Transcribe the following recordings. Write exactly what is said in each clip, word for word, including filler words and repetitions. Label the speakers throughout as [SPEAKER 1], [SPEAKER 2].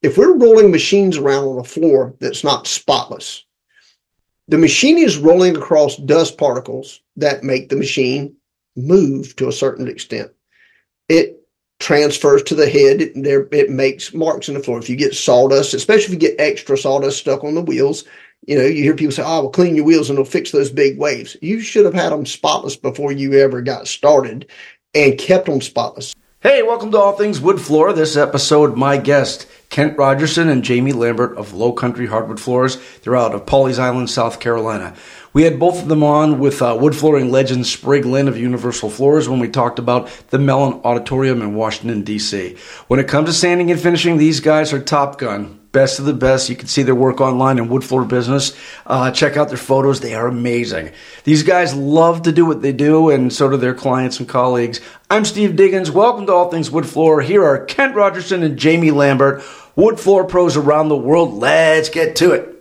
[SPEAKER 1] if we're rolling machines around on a floor that's not spotless, the machine is rolling across dust particles that make the machine move to a certain extent. It transfers to the head. It, there, it makes marks in the floor. If you get sawdust, especially if you get extra sawdust stuck on the wheels, you know, you hear people say, oh, well, clean your wheels and it'll fix those big waves. You should have had them spotless before you ever got started and kept them spotless.
[SPEAKER 2] Hey, welcome to All Things Wood Floor. This episode, my guest, Kent Rogerson and Jamie Lambert of Low Country Hardwood Floors. They're out of Pawleys Island, South Carolina. We had both of them on with uh, wood flooring legend Sprig Lynn of Universal Floors when we talked about the Mellon Auditorium in Washington, D C. When it comes to sanding and finishing, these guys are top gun. Best of the best. You can see their work online in Wood Floor Business. Uh, check out their photos. They are amazing. These guys love to do what they do, and so do their clients and colleagues. I'm Steve Diggins. Welcome to All Things Wood Floor. Here are Kent Rogerson and Jamie Lambert, wood floor pros around the world. Let's get to it.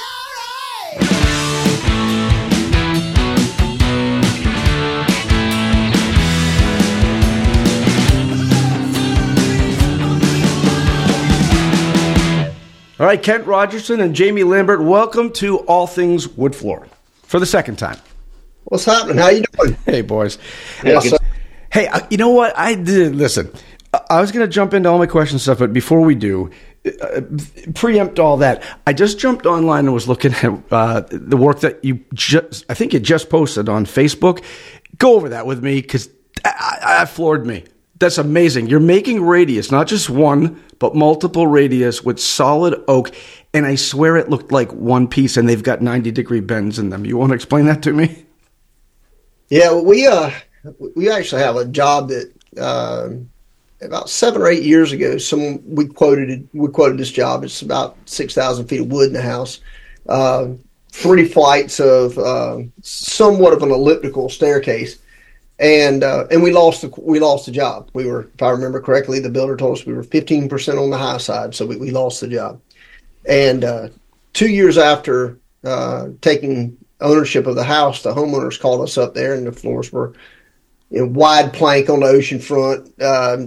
[SPEAKER 2] All right, Kent Rogerson and Jamie Lambert, welcome to All Things Wood Floor for the second time.
[SPEAKER 1] What's happening? How you doing?
[SPEAKER 2] Hey, boys.
[SPEAKER 1] Yeah,
[SPEAKER 2] hey, hey uh, you know what? I did listen. I was going to jump into all my questions and stuff, but before we do, uh, preempt all that. I just jumped online and was looking at uh, the work that you just, I think you just posted on Facebook. Go over that with me because that floored me. That's amazing. You're making radius, not just one, but multiple radius with solid oak. And I swear it looked like one piece and they've got ninety degree bends in them. You want to explain that to me?
[SPEAKER 1] Yeah, we uh, we actually have a job that uh, about seven or eight years ago, some we quoted we quoted this job. It's about six thousand feet of wood in the house, uh, three flights of uh, somewhat of an elliptical staircase. And uh, and we lost the we lost the job. We were, if I remember correctly, the builder told us we were fifteen percent on the high side, so we, we lost the job. And uh, two years after uh, taking ownership of the house, the homeowners called us up there, and the floors were, you know, wide plank on the ocean front, uh,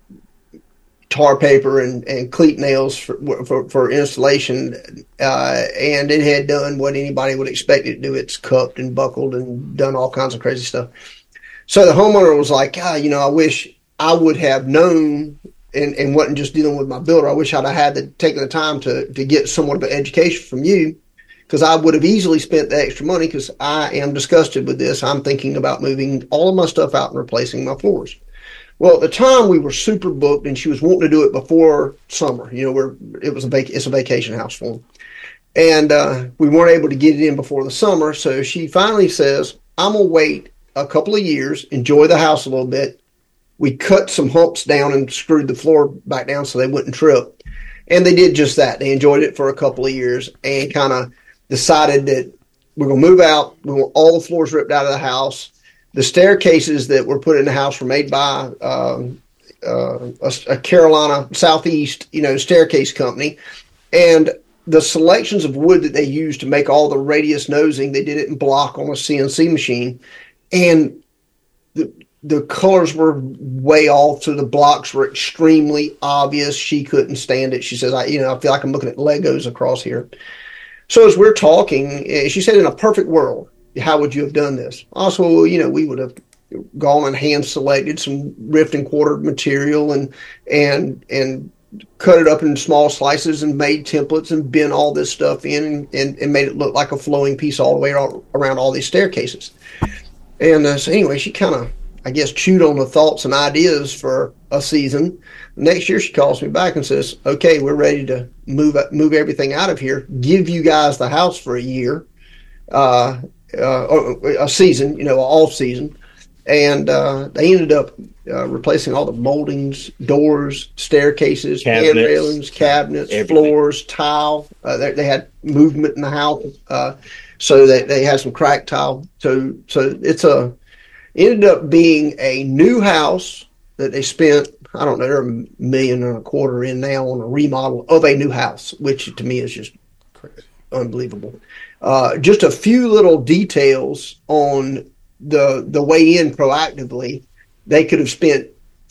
[SPEAKER 1] tar paper and, and cleat nails for for, for installation, uh, and it had done what anybody would expect it to do. It's cupped and buckled and done all kinds of crazy stuff. So the homeowner was like, ah, you know, I wish I would have known and, and wasn't just dealing with my builder. I wish I'd have had to taken the time to, to get somewhat of an education from you, because I would have easily spent the extra money, because I am disgusted with this. I'm thinking about moving all of my stuff out and replacing my floors. Well, at the time we were super booked, and she was wanting to do it before summer. You know, we're, it was a vac- it's a vacation house for them. And uh, we weren't able to get it in before the summer. So she finally says, I'm going to wait a couple of years, enjoy the house a little bit. We cut some humps down and screwed the floor back down so they wouldn't trip. And they did just that. They enjoyed it for a couple of years and kind of decided that we're going to move out. We want all the floors ripped out of the house. The staircases that were put in the house were made by um, uh, a, a Carolina Southeast, you know, staircase company. And the selections of wood that they used to make all the radius nosing, they did it in block on a C N C machine. And the the colors were way off, so the blocks were extremely obvious. She couldn't stand it. She says, I, you know, I feel like I'm looking at Legos across here. So as we're talking, she said, in a perfect world, how would you have done this? Also, well, you know, we would have gone and hand selected some rift and quartered material and and and cut it up in small slices and made templates and bent all this stuff in and, and, and made it look like a flowing piece all the way around all these staircases. And uh, so anyway, she kind of, I guess, chewed on the thoughts and ideas for a season. Next year, she calls me back and says, okay, we're ready to move move everything out of here, give you guys the house for a year, uh, uh, a season, you know, an off season. And uh, they ended up uh, replacing all the moldings, doors, staircases, hand railings, cabinets, everything. Floors, tile. Uh, they, they had movement in the house. Uh, So they, they had some cracked tile. So so it's a ended up being a new house that they spent, I don't know, they're a million and a quarter in now on a remodel of a new house, which to me is just crazy, unbelievable. Uh, just a few little details on the the way in proactively. They could have spent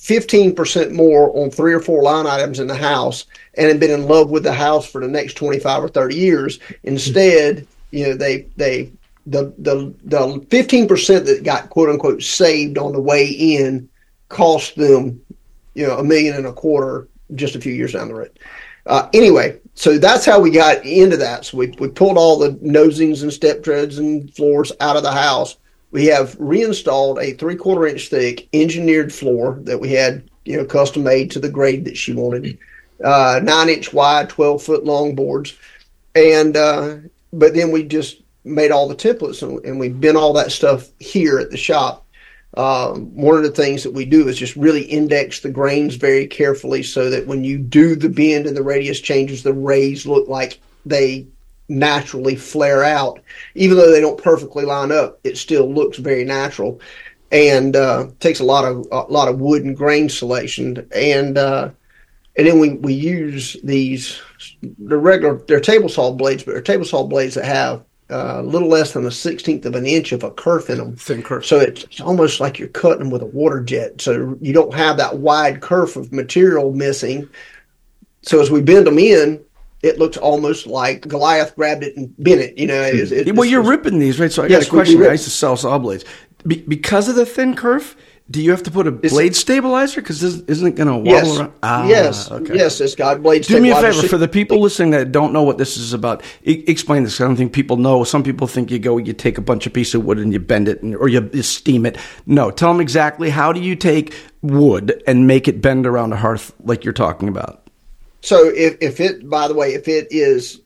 [SPEAKER 1] fifteen percent more on three or four line items in the house and had been in love with the house for the next twenty-five or thirty years. Instead, you know, they, they, the, the, the fifteen percent that got quote unquote saved on the way in cost them, you know, a million and a quarter just a few years down the road. Uh, anyway, so that's how we got into that. So we, we pulled all the nosings and step treads and floors out of the house. We have reinstalled a three quarter inch thick engineered floor that we had, you know, custom made to the grade that she wanted, uh, nine inch wide, twelve foot long boards. And, uh, but then we just made all the templates and, and we bent all that stuff here at the shop. Um, one of the things that we do is just really index the grains very carefully so that when you do the bend and the radius changes, the rays look like they naturally flare out. Even though they don't perfectly line up, it still looks very natural, and uh, takes a lot of a lot of wood and grain selection. And uh, and then we, we use these the regular they're table saw blades, but they're table saw blades that have Uh, a little less than a sixteenth of an inch of a kerf in them.
[SPEAKER 2] Thin kerf.
[SPEAKER 1] So it's, it's almost like you're cutting them with a water jet. So you don't have that wide kerf of material missing. So as we bend them in, it looks almost like Goliath grabbed it and bent it. You know. It, it,
[SPEAKER 2] well, you're ripping these, right? So I
[SPEAKER 1] yes,
[SPEAKER 2] got a question.
[SPEAKER 1] We, we
[SPEAKER 2] I used to sell saw blades. Be- because of the thin kerf, do you have to put a blade stabilizer? Because isn't it going to wobble
[SPEAKER 1] yes,
[SPEAKER 2] around? Ah,
[SPEAKER 1] yes,
[SPEAKER 2] okay.
[SPEAKER 1] yes. It's got blade
[SPEAKER 2] Do me a
[SPEAKER 1] stabilizer.
[SPEAKER 2] favor, for the people listening that don't know what this is about, e- explain this. I don't think people know. Some people think you go, you take a bunch of pieces of wood and you bend it, and, or you, you steam it. No, tell them exactly how do you take wood and make it bend around a hearth like you're talking about.
[SPEAKER 1] So if, if it, by the way, if it is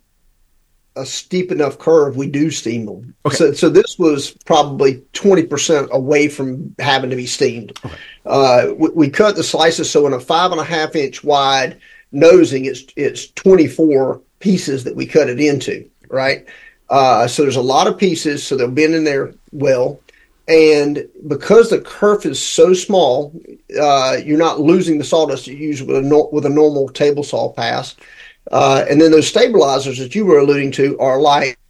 [SPEAKER 1] a steep enough curve, we do steam them.
[SPEAKER 2] Okay.
[SPEAKER 1] So, so this was probably twenty percent away from having to be steamed.
[SPEAKER 2] Okay.
[SPEAKER 1] Uh, we, we cut the slices. So in a five and a half inch wide nosing, it's, it's twenty-four pieces that we cut it into, right? Uh, so there's a lot of pieces, so they'll bend in there well. And because the kerf is so small, uh, you're not losing the sawdust you use with a, no, with a normal table saw pass. Uh, and then those stabilizers that you were alluding to are like,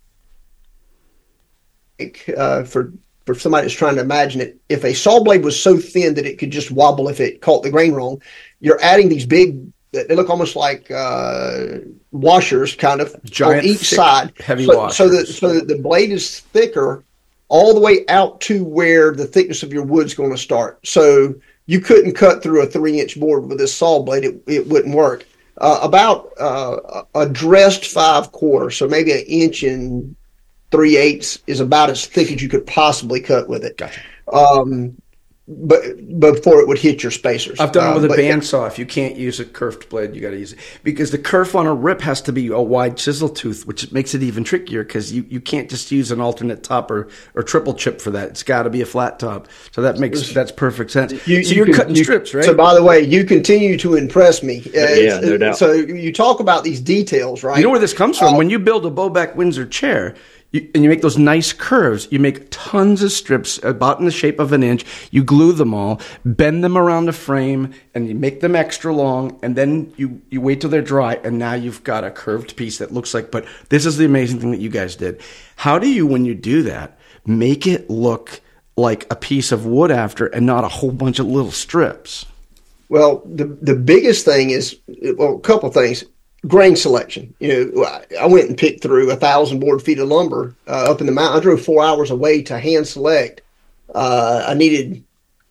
[SPEAKER 1] uh, for for somebody that's trying to imagine it, if a saw blade was so thin that it could just wobble if it caught the grain wrong, you're adding these big, they look almost like uh, washers kind of
[SPEAKER 2] giant,
[SPEAKER 1] on each
[SPEAKER 2] thick,
[SPEAKER 1] side.
[SPEAKER 2] heavy
[SPEAKER 1] so,
[SPEAKER 2] washers.
[SPEAKER 1] So that, so that the blade is thicker all the way out to where the thickness of your wood's going to start. So you couldn't cut through a three inch board with this saw blade. It, it wouldn't work. Uh, about uh, a dressed five quarter, so maybe an inch and three eighths is about as thick as you could possibly cut with it.
[SPEAKER 2] Gotcha.
[SPEAKER 1] Um, but before it would hit your spacers.
[SPEAKER 2] I've done it with
[SPEAKER 1] uh,
[SPEAKER 2] a
[SPEAKER 1] but,
[SPEAKER 2] bandsaw. If you can't use a curved blade, you got to use it because the kerf on a rip has to be a wide chisel tooth, which makes it even trickier because you, you can't just use an alternate top or, or triple chip for that. It's got to be a flat top. So that makes that's perfect sense. You, so
[SPEAKER 1] you
[SPEAKER 2] you're
[SPEAKER 1] can,
[SPEAKER 2] cutting
[SPEAKER 1] you,
[SPEAKER 2] strips, right?
[SPEAKER 1] So by the way, you continue to impress me. Uh,
[SPEAKER 3] yeah, no doubt.
[SPEAKER 1] So you talk about these details, right?
[SPEAKER 2] You know where this comes from?
[SPEAKER 1] Uh,
[SPEAKER 2] when you build a Bowback Windsor chair, You, and you make those nice curves. You make tons of strips about in the shape of an inch. You glue them all, bend them around the frame, and you make them extra long. And then you, you wait till they're dry, and now you've got a curved piece that looks like. But this is the amazing thing that you guys did. How do you, when you do that, make it look like a piece of wood after, and not a whole bunch of little strips?
[SPEAKER 1] Well, the the biggest thing is, well, a couple things. Grain selection. You know, I went and picked through a thousand board feet of lumber uh, up in the mountain. I drove four hours away to hand select. Uh, I needed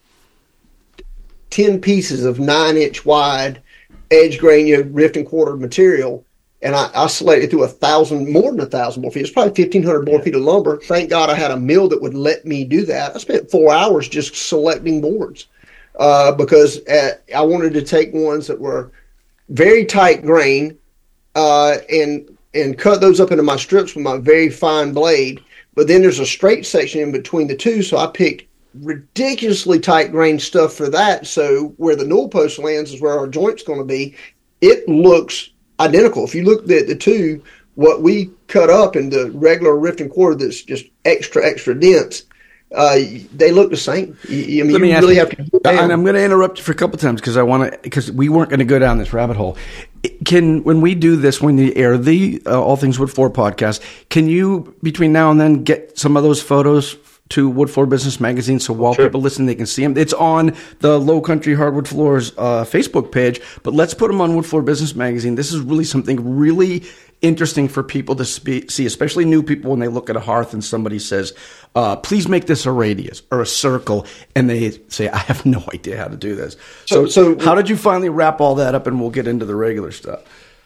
[SPEAKER 1] ten pieces of nine inch wide edge grain, you know, rift and quarter material, and I, I selected through a thousand, more than a thousand board feet. It's probably fifteen hundred board feet of lumber. Thank God I had a mill that would let me do that. I spent four hours just selecting boards uh, because uh, I wanted to take ones that were very tight grain, uh, and and cut those up into my strips with my very fine blade. But then there's a straight section in between the two, so I picked ridiculously tight grain stuff for that. So where the newel post lands is where our joint's going to be. It looks identical. If you look at the two, what we cut up in the regular rift and quarter that's just extra extra dense, Uh, they look the same. You, I mean,
[SPEAKER 2] Let me
[SPEAKER 1] you
[SPEAKER 2] ask
[SPEAKER 1] really
[SPEAKER 2] you,
[SPEAKER 1] have to get down.
[SPEAKER 2] and I'm going to interrupt you for a couple of times because I want to, because we weren't going to go down this rabbit hole. Can, when we do this, when you air the uh, All Things Wood Floor podcast, can you, between now and then, get some of those photos to Wood Floor Business Magazine, so while
[SPEAKER 3] sure.
[SPEAKER 2] people listen, they can see them. It's on the Low Country Hardwood Floors uh, Facebook page, but let's put them on Wood Floor Business Magazine. This is really something really interesting for people to spe- see, especially new people when they look at a hearth and somebody says, uh, please make this a radius or a circle, and they say, I have no idea how to do this. So, so, so how did you finally wrap all that up, and we'll get into the regular stuff?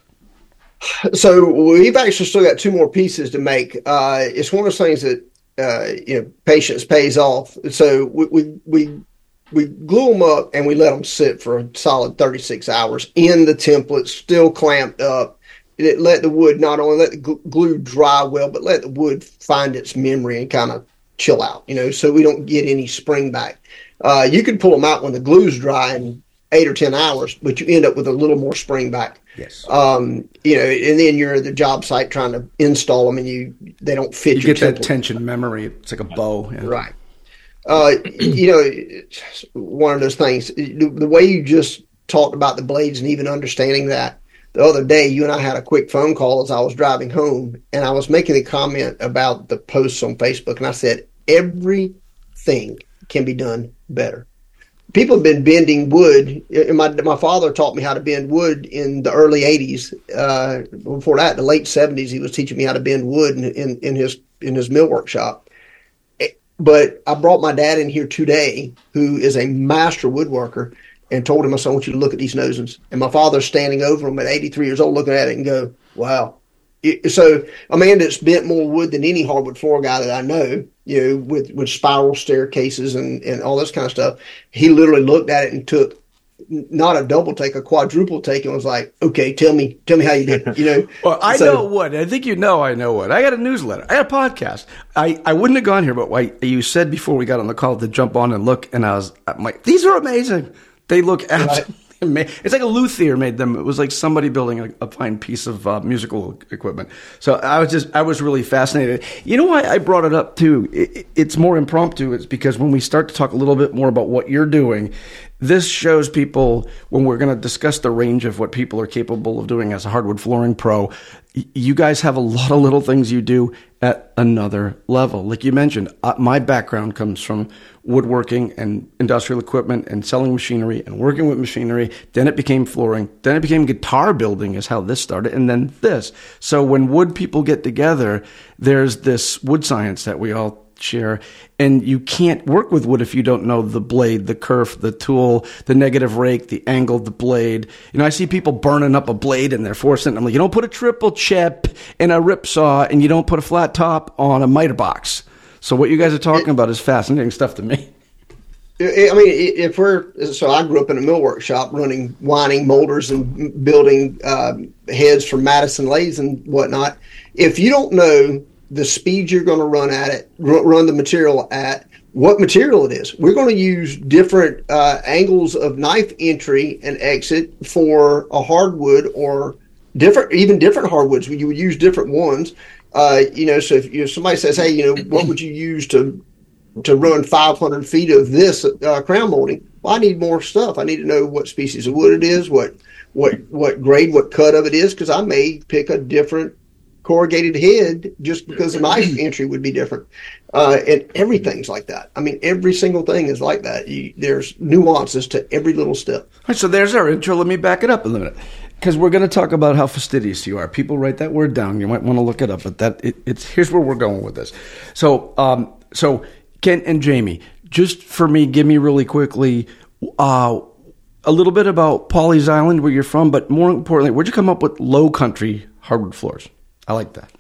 [SPEAKER 1] So we've actually still got two more pieces to make. Uh, it's one of those things that Uh, you know, patience pays off. So we, we we we glue them up and we let them sit for a solid thirty-six hours in the template, still clamped up. It let the wood not only let the glue dry well, but let the wood find its memory and kind of chill out. You know, so we don't get any spring back. Uh, you can pull them out when the glue's dry in eight or ten hours, but you end up with a little more spring back.
[SPEAKER 2] Yes.
[SPEAKER 1] Um, you know, and then you're at the job site trying to install them, and you they don't fit.
[SPEAKER 2] You
[SPEAKER 1] your
[SPEAKER 2] get that
[SPEAKER 1] template.
[SPEAKER 2] tension memory. It's like a bow. Yeah.
[SPEAKER 1] Right. Uh, you know, it's one of those things. The, the way you just talked about the blades and even understanding that, the other day, you and I had a quick phone call as I was driving home, and I was making a comment about the posts on Facebook, and I said, everything can be done better. People have been bending wood. My my father taught me how to bend wood in the early eighties. Uh, before that, the late seventies, he was teaching me how to bend wood in, in, in his in his mill workshop. But I brought my dad in here today, who is a master woodworker, and told him, I said, I want you to look at these nosings. And my father's standing over him at eighty-three years old, looking at it and go, wow. It, so a man that's bent more wood than any hardwood floor guy that I know, you know, with, with spiral staircases and, and all this kind of stuff, he literally looked at it and took not a double take, a quadruple take, and was like, okay, tell me, tell me how you did it, you know?
[SPEAKER 2] Well, I
[SPEAKER 1] so,
[SPEAKER 2] know what. I think you know I know what. I got a newsletter. I got a podcast. I, I wouldn't have gone here, but I, you said before we got on the call to jump on and look, and I was I'm like, these are amazing. They look absolutely right. It's like a luthier made them. It was like somebody building a, a fine piece of uh, musical equipment. So I was just, I was really fascinated. You know why I brought it up too? It, it's more impromptu. It's because when we start to talk a little bit more about what you're doing, this shows people, when we're going to discuss the range of what people are capable of doing as a hardwood flooring pro, you guys have a lot of little things you do at another level. Like you mentioned, uh, my background comes from woodworking and industrial equipment and selling machinery and working with machinery. Then it became flooring. Then it became guitar building is how this started. And then this. So when wood people get together, there's this wood science that we all share, and you can't work with wood if you don't know the blade, the kerf, the tool, the negative rake, the angle of the blade. You know, I see people burning up a blade and they're forcing it. I'm like, you don't put a triple chip in a rip saw, and you don't put a flat top on a miter box. So what you guys are talking it, about is fascinating stuff to me.
[SPEAKER 1] I mean, if we're so, I grew up in a mill workshop running winding molders and building uh, heads for Madison lathes and whatnot. If you don't know the speed you're going to run at it, run the material at, what material it is. We're going to use different uh, angles of knife entry and exit for a hardwood, or different, even different hardwoods. You would use different ones. Uh, you know, so if, if somebody says, hey, you know, what would you use to to run five hundred feet of this uh, crown molding? Well, I need more stuff. I need to know what species of wood it is, what what what grade, what cut of it is, because I may pick a different corrugated head just because the knife entry would be different. Uh, and everything's like that. I mean, every single thing is like that. You, there's nuances to every little step.
[SPEAKER 2] All right, so there's our intro. Let me back it up a minute, because we're going to talk about how fastidious you are. People write that word down. You might want to look it up, but that it, it's here's where we're going with this. So, um, so Kent and Jamie, just for me, give me really quickly uh, a little bit about Pawleys Island, where you're from, but more importantly, where'd you come up with Low Country Hardwood Floors? I like that.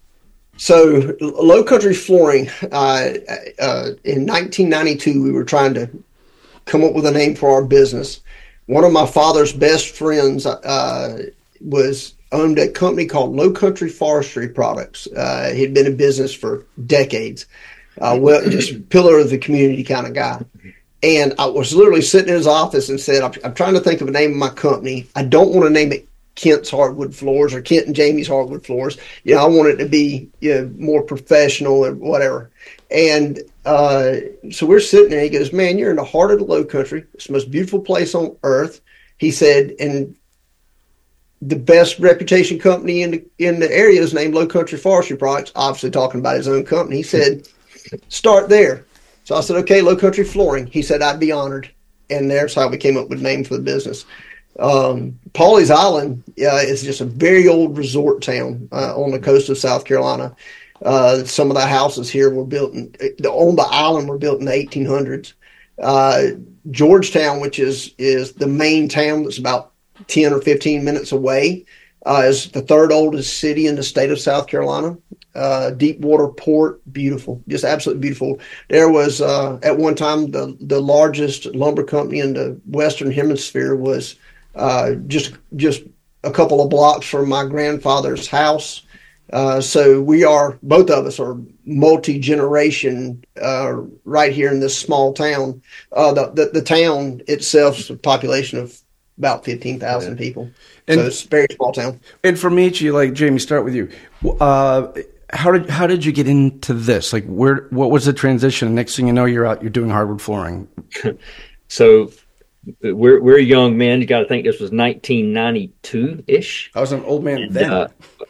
[SPEAKER 1] So, Low Country Flooring, uh, uh, in nineteen ninety-two, we were trying to come up with a name for our business. One of my father's best friends uh, was owned a company called Low Country Forestry Products. Uh, he'd been in business for decades. Uh, well, just pillar of the community kind of guy. And I was literally sitting in his office and said, I'm, I'm trying to think of a name of my company. I don't want to name it Kent's Hardwood Floors or Kent and Jamie's Hardwood Floors. You know, I want it to be, you know, more professional or whatever. And uh, so we're sitting there. He goes, man, you're in the heart of the Low Country. It's the most beautiful place on earth. He said, and the best reputation company in the, in the area is named Low Country Forestry Products, obviously talking about his own company. He said, start there. So I said, okay, Low Country Flooring. He said, I'd be honored. And there's how we came up with the name for the business. Um, Pawleys Island uh, is just a very old resort town uh, on the coast of South Carolina. Uh, some of the houses here were built in, on the island were built in the eighteen hundreds. Uh, Georgetown, which is, is the main town that's about ten or fifteen minutes away, uh, is the third oldest city in the state of South Carolina. Uh, Deepwater Port, beautiful, just absolutely beautiful. There was, uh, at one time, the, the largest lumber company in the Western Hemisphere was, uh, just, just a couple of blocks from my grandfather's house. Uh, so we are, both of us are multi-generation, uh, right here in this small town. Uh, the, the, the town itself is a population of about fifteen thousand yeah. people. And, so it's a very small town.
[SPEAKER 2] And for Michi, like Jamie, start with you. Uh, How did how did you get into this? Like, where what was the transition? Next thing you know, you're out, you're doing hardwood flooring.
[SPEAKER 3] So, we're we're young men. You got to think this was nineteen ninety-two ish.
[SPEAKER 2] I was an old man and, then. Uh,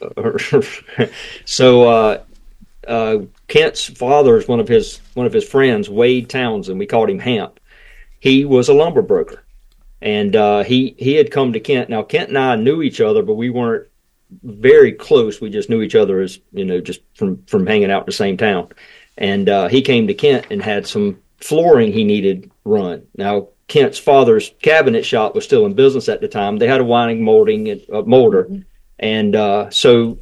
[SPEAKER 3] so, uh, uh, Kent's father is one of his one of his friends, Wade Townsend. We called him Hamp. He was a lumber broker, and uh, he he had come to Kent. Now, Kent and I knew each other, but we weren't very close. We just knew each other as, you know, just from, from hanging out in the same town. And uh, he came to Kent and had some flooring he needed run. Now, Kent's father's cabinet shop was still in business at the time. They had a winding molding and uh, molder. Mm-hmm. And uh, so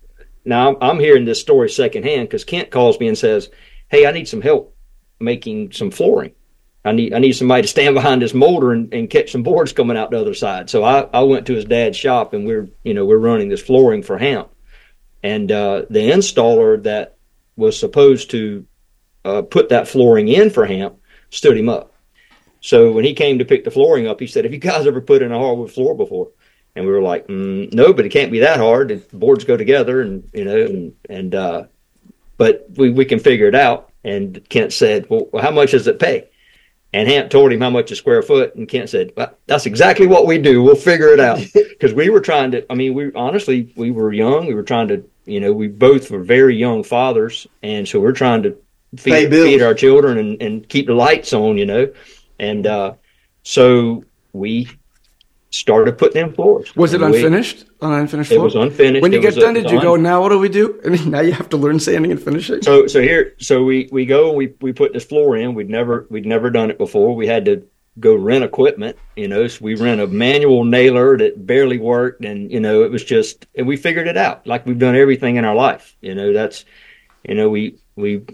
[SPEAKER 3] now I'm hearing this story secondhand because Kent calls me and says, hey, I need some help making some flooring. I need I need somebody to stand behind this molder and, and catch some boards coming out the other side. So I, I went to his dad's shop, and we're you know we're running this flooring for Hamp, and uh, the installer that was supposed to uh, put that flooring in for Hamp stood him up. So when he came to pick the flooring up, he said, "Have you guys ever put in a hardwood floor before?" And we were like, mm, "No, but it can't be that hard. The boards go together, and you know, and and uh, but we we can figure it out." And Kent said, "Well, how much does it pay?" And Hamp told him how much a square foot, and Kent said, well, that's exactly what we do. We'll figure it out. Because we were trying to, I mean, we honestly, we were young. We were trying to, you know, we both were very young fathers. And so we're trying to feed, feed our children and, and keep the lights on, you know. And uh, so we started putting in floors.
[SPEAKER 2] Was it
[SPEAKER 3] and
[SPEAKER 2] unfinished? We, an unfinished floor?
[SPEAKER 3] It was unfinished.
[SPEAKER 2] When you
[SPEAKER 3] it
[SPEAKER 2] get done,
[SPEAKER 3] a,
[SPEAKER 2] did you go, now what do we do? And now you have to learn sanding and finishing?
[SPEAKER 3] So so here, so we, we go and we, we put this floor in. We'd never we'd never done it before. We had to go rent equipment, you know. So we rent a manual nailer that barely worked, and, you know, it was just, and we figured it out like we've done everything in our life. You know, that's, you know, we we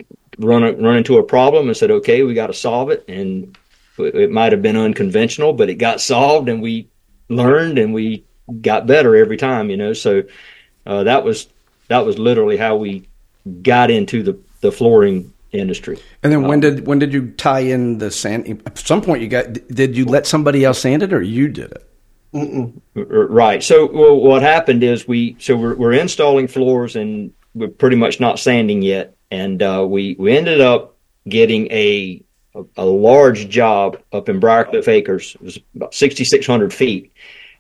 [SPEAKER 3] run a, run into a problem and said, okay, we got to solve it. And it might have been unconventional, but it got solved, and we learned, and we got better every time, you know. So uh, that was that was literally how we got into the, the flooring industry.
[SPEAKER 2] And then when
[SPEAKER 3] um,
[SPEAKER 2] did when did you tie in the sand? At some point, you got did you let somebody else sand it, or you did it?
[SPEAKER 3] Mm-mm. Right. So well, what happened is we so we're, we're installing floors, and we're pretty much not sanding yet, and uh, we we ended up getting a a, a large job up in Briarcliff Acres. It was about sixty-six hundred feet.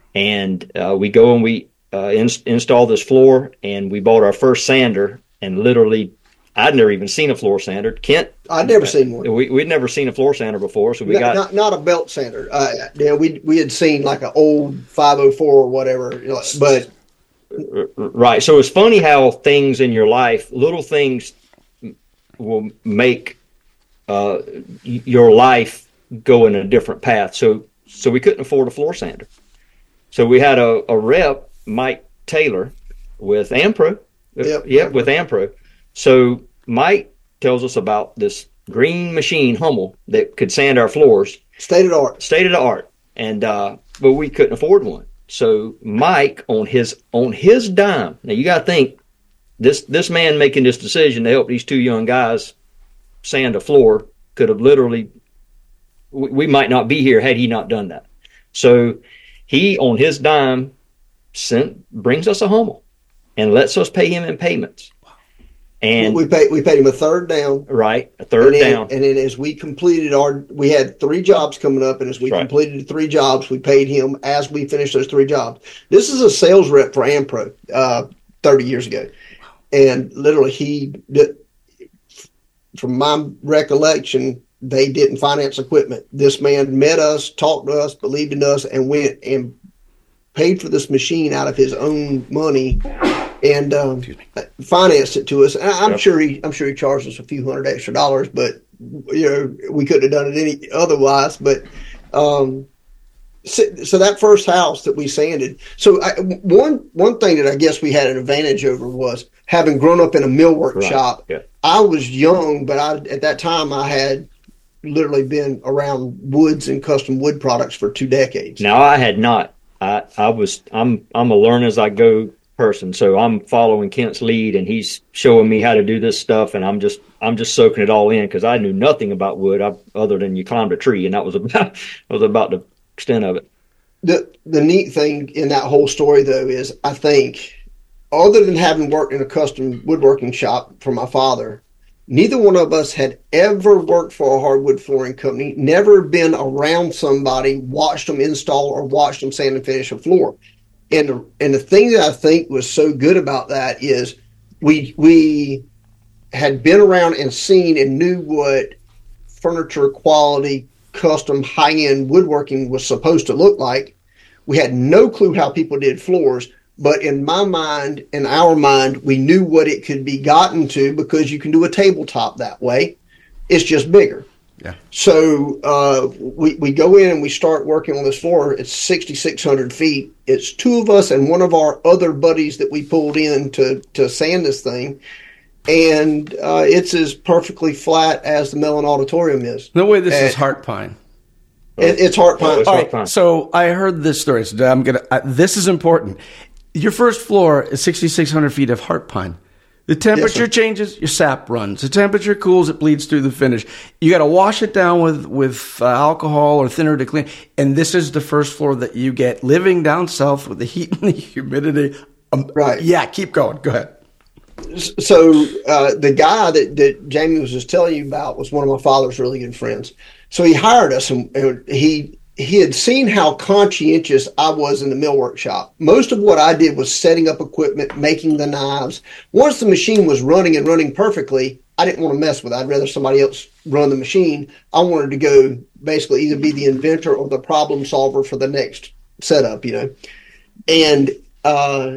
[SPEAKER 3] And uh, we go and we uh, in, install this floor, and we bought our first sander, and literally, I'd never even seen a floor sander. Kent,
[SPEAKER 1] I'd never seen one.
[SPEAKER 3] We, we'd never seen a floor sander before, so we
[SPEAKER 1] not,
[SPEAKER 3] got
[SPEAKER 1] not, not a belt sander. Uh, yeah, we we had seen like an old five oh four or whatever, you know, but
[SPEAKER 3] right. So it's funny how things in your life, little things, will make uh, your life go in a different path. So so we couldn't afford a floor sander. So we had a, a rep, Mike Taylor, with Ampro.
[SPEAKER 1] Yep,
[SPEAKER 3] yep with Ampro. So Mike tells us about this green machine, Hummel, that could sand our floors.
[SPEAKER 1] State of the art.
[SPEAKER 3] State of the art. And uh, but we couldn't afford one. So Mike, on his on his dime, now you got to think, this this man making this decision to help these two young guys sand a floor could have literally, we, we might not be here had he not done that. So he, on his dime, sent brings us a Hummel and lets us pay him in payments. And
[SPEAKER 1] we paid we paid him a third down.
[SPEAKER 3] Right, a third
[SPEAKER 1] and then,
[SPEAKER 3] down.
[SPEAKER 1] And then as we completed our, we had three jobs coming up, and as we
[SPEAKER 3] right.
[SPEAKER 1] completed the three jobs, we paid him as we finished those three jobs. This is a sales rep for Ampro uh, thirty years ago, and literally he from my recollection, they didn't finance equipment. This man met us, talked to us, believed in us, and went and paid for this machine out of his own money and um, financed it to us. And I'm yep. sure he, I'm sure he charged us a few hundred extra dollars, but you know, we couldn't have done it any otherwise. But um, so, so that first house that we sanded. So I, one one thing that I guess we had an advantage over was having grown up in a millwork right. shop. Yeah. I was young, but I at that time I had literally been around woods and custom wood products for two decades.
[SPEAKER 3] Now I had not. I, I was. I'm. I'm a learn as I go person. So I'm following Kent's lead, and he's showing me how to do this stuff, and I'm just. I'm just soaking it all in because I knew nothing about wood I, other than you climbed a tree, and that was about. was about the extent of it.
[SPEAKER 1] The the neat thing in that whole story, though, is I think, other than having worked in a custom woodworking shop for my father, neither one of us had ever worked for a hardwood flooring company, never been around somebody, watched them install or watched them sand and finish a floor. And the, and the thing that I think was so good about that is we we had been around and seen and knew what furniture quality, custom, high-end woodworking was supposed to look like. We had no clue how people did floors. But in my mind, in our mind, we knew what it could be gotten to because you can do a tabletop that way. It's just bigger.
[SPEAKER 2] Yeah.
[SPEAKER 1] So uh, we, we go in and we start working on this floor. It's sixty-six hundred feet. It's two of us and one of our other buddies that we pulled in to, to sand this thing. And uh, it's as perfectly flat as the Mellon Auditorium is.
[SPEAKER 2] No way this
[SPEAKER 1] and,
[SPEAKER 2] is heart pine.
[SPEAKER 1] It, it's heart pine.
[SPEAKER 3] Oh, it's heart pine.
[SPEAKER 2] So I heard this story. So I'm gonna. Uh, this is important. Your first floor is sixty-six hundred feet of heart pine. The temperature yes, changes, your sap runs. The temperature cools, it bleeds through the finish. You got to wash it down with, with uh, alcohol or thinner to clean. And this is the first floor that you get living down south with the heat and the humidity. Um,
[SPEAKER 1] right.
[SPEAKER 2] Yeah, keep going. Go ahead.
[SPEAKER 1] So uh, the guy that, that Jamie was just telling you about was one of my father's really good friends. So he hired us, and, and he he had seen how conscientious I was in the millwork shop. Most of what I did was setting up equipment, making the knives. Once the machine was running and running perfectly, I didn't want to mess with it. I'd rather somebody else run the machine. I wanted to go basically either be the inventor or the problem solver for the next setup, you know. And uh,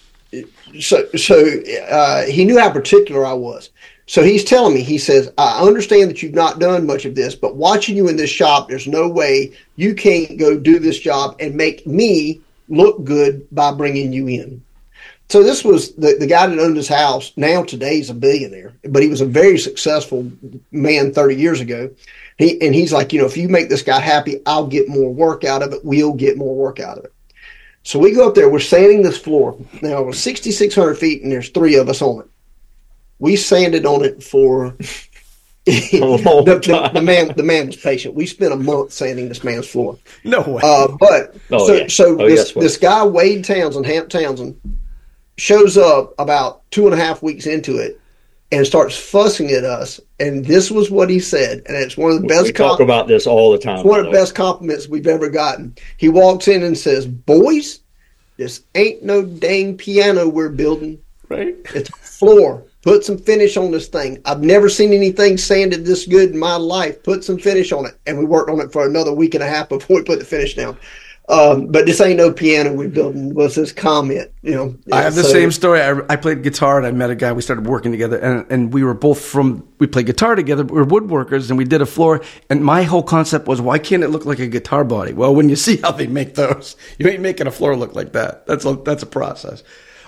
[SPEAKER 1] so so uh, he knew how particular I was. So he's telling me, he says, I understand that you've not done much of this, but watching you in this shop, there's no way you can't go do this job and make me look good by bringing you in. So this was the, the guy that owned his house. Now today he's a billionaire, but he was a very successful man thirty years ago. He, and he's like, you know, if you make this guy happy, I'll get more work out of it. We'll get more work out of it. So we go up there, we're sanding this floor. Now it was sixty-six hundred feet and there's three of us on it. We sanded on it for the, the, the man. The man was patient. We spent a month sanding this man's floor.
[SPEAKER 2] No way.
[SPEAKER 1] Uh, but
[SPEAKER 3] oh,
[SPEAKER 1] so,
[SPEAKER 3] yeah.
[SPEAKER 1] so
[SPEAKER 3] oh,
[SPEAKER 1] this
[SPEAKER 3] yes,
[SPEAKER 1] this guy Wade Townsend, Hamp Townsend, shows up about two and a half weeks into it and starts fussing at us. And this was what he said, and it's one of the best.
[SPEAKER 3] We talk about this all the time.
[SPEAKER 1] It's one of the best compliments we've ever gotten. He walks in and says, "Boys, this ain't no dang piano we're building.
[SPEAKER 2] Right?
[SPEAKER 1] It's a floor. Put some finish on this thing. I've never seen anything sanded this good in my life. Put some finish on it." And we worked on it for another week and a half before we put the finish down. Um, but this ain't no piano we're building, was his comment. You know,
[SPEAKER 2] I have the
[SPEAKER 1] so,
[SPEAKER 2] same story. I, I played guitar and I met a guy. We started working together, and, and we were both from, we played guitar together. We were woodworkers, and we did a floor. And my whole concept was, why can't it look like a guitar body? Well, when you see how they make those, you ain't making a floor look like that. That's a, that's a process.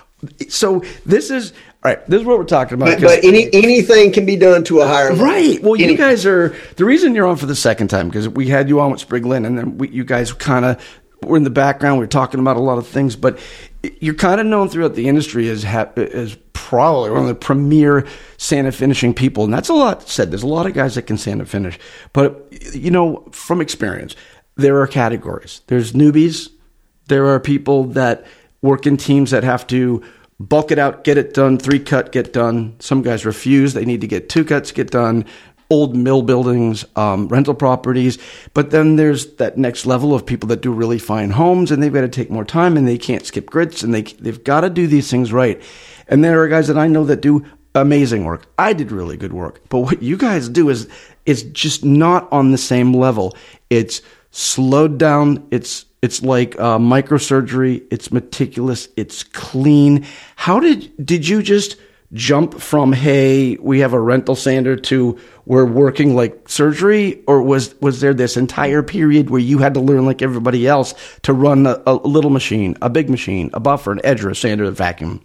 [SPEAKER 2] So this is all right. This is what we're talking about.
[SPEAKER 1] But, but any anything can be done to a higher level.
[SPEAKER 2] Right. Well,
[SPEAKER 1] any,
[SPEAKER 2] you guys are the reason you're on for the second time, because we had you on with Spriglin, and then we, you guys kind of were in the background. We were talking about a lot of things, but you're kind of known throughout the industry as ha- as probably one of the premier sand and finishing people, and that's a lot said. There's a lot of guys that can sand and finish, but you know, from experience, there are categories. There's newbies. There are people that work in teams that have to bulk it out, get it done, three cut, get done. Some guys refuse. They need to get two cuts, get done. Old mill buildings, um, rental properties. But then there's that next level of people that do really fine homes, and they've got to take more time, and they can't skip grits, and they, they've got to do these things right. And there are guys that I know that do amazing work. I did really good work. But what you guys do is is just not on the same level. It's slowed down. It's it's like uh, microsurgery. It's meticulous. It's clean. How did did you just jump from, hey, we have a rental sander, to we're working like surgery? Or was was there this entire period where you had to learn like everybody else to run a, a little machine, a big machine, a buffer, an edger, a sander, a vacuum?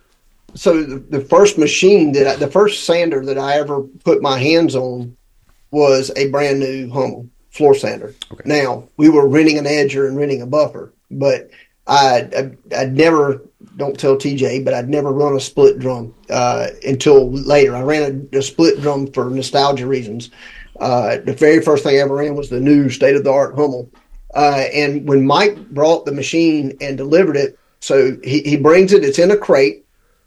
[SPEAKER 1] So the, the first machine that I, the first sander that I ever put my hands on was a brand new Hummel floor sander. Okay. Now, we were renting an edger and renting a buffer, but I, I, I'd never, don't tell T J, but I'd never run a split drum uh, until later. I ran a, a split drum for nostalgia reasons. Uh, the very first thing I ever ran was the new state-of-the-art Hummel. Uh, and when Mike brought the machine and delivered it, so he, he brings it, it's in a crate.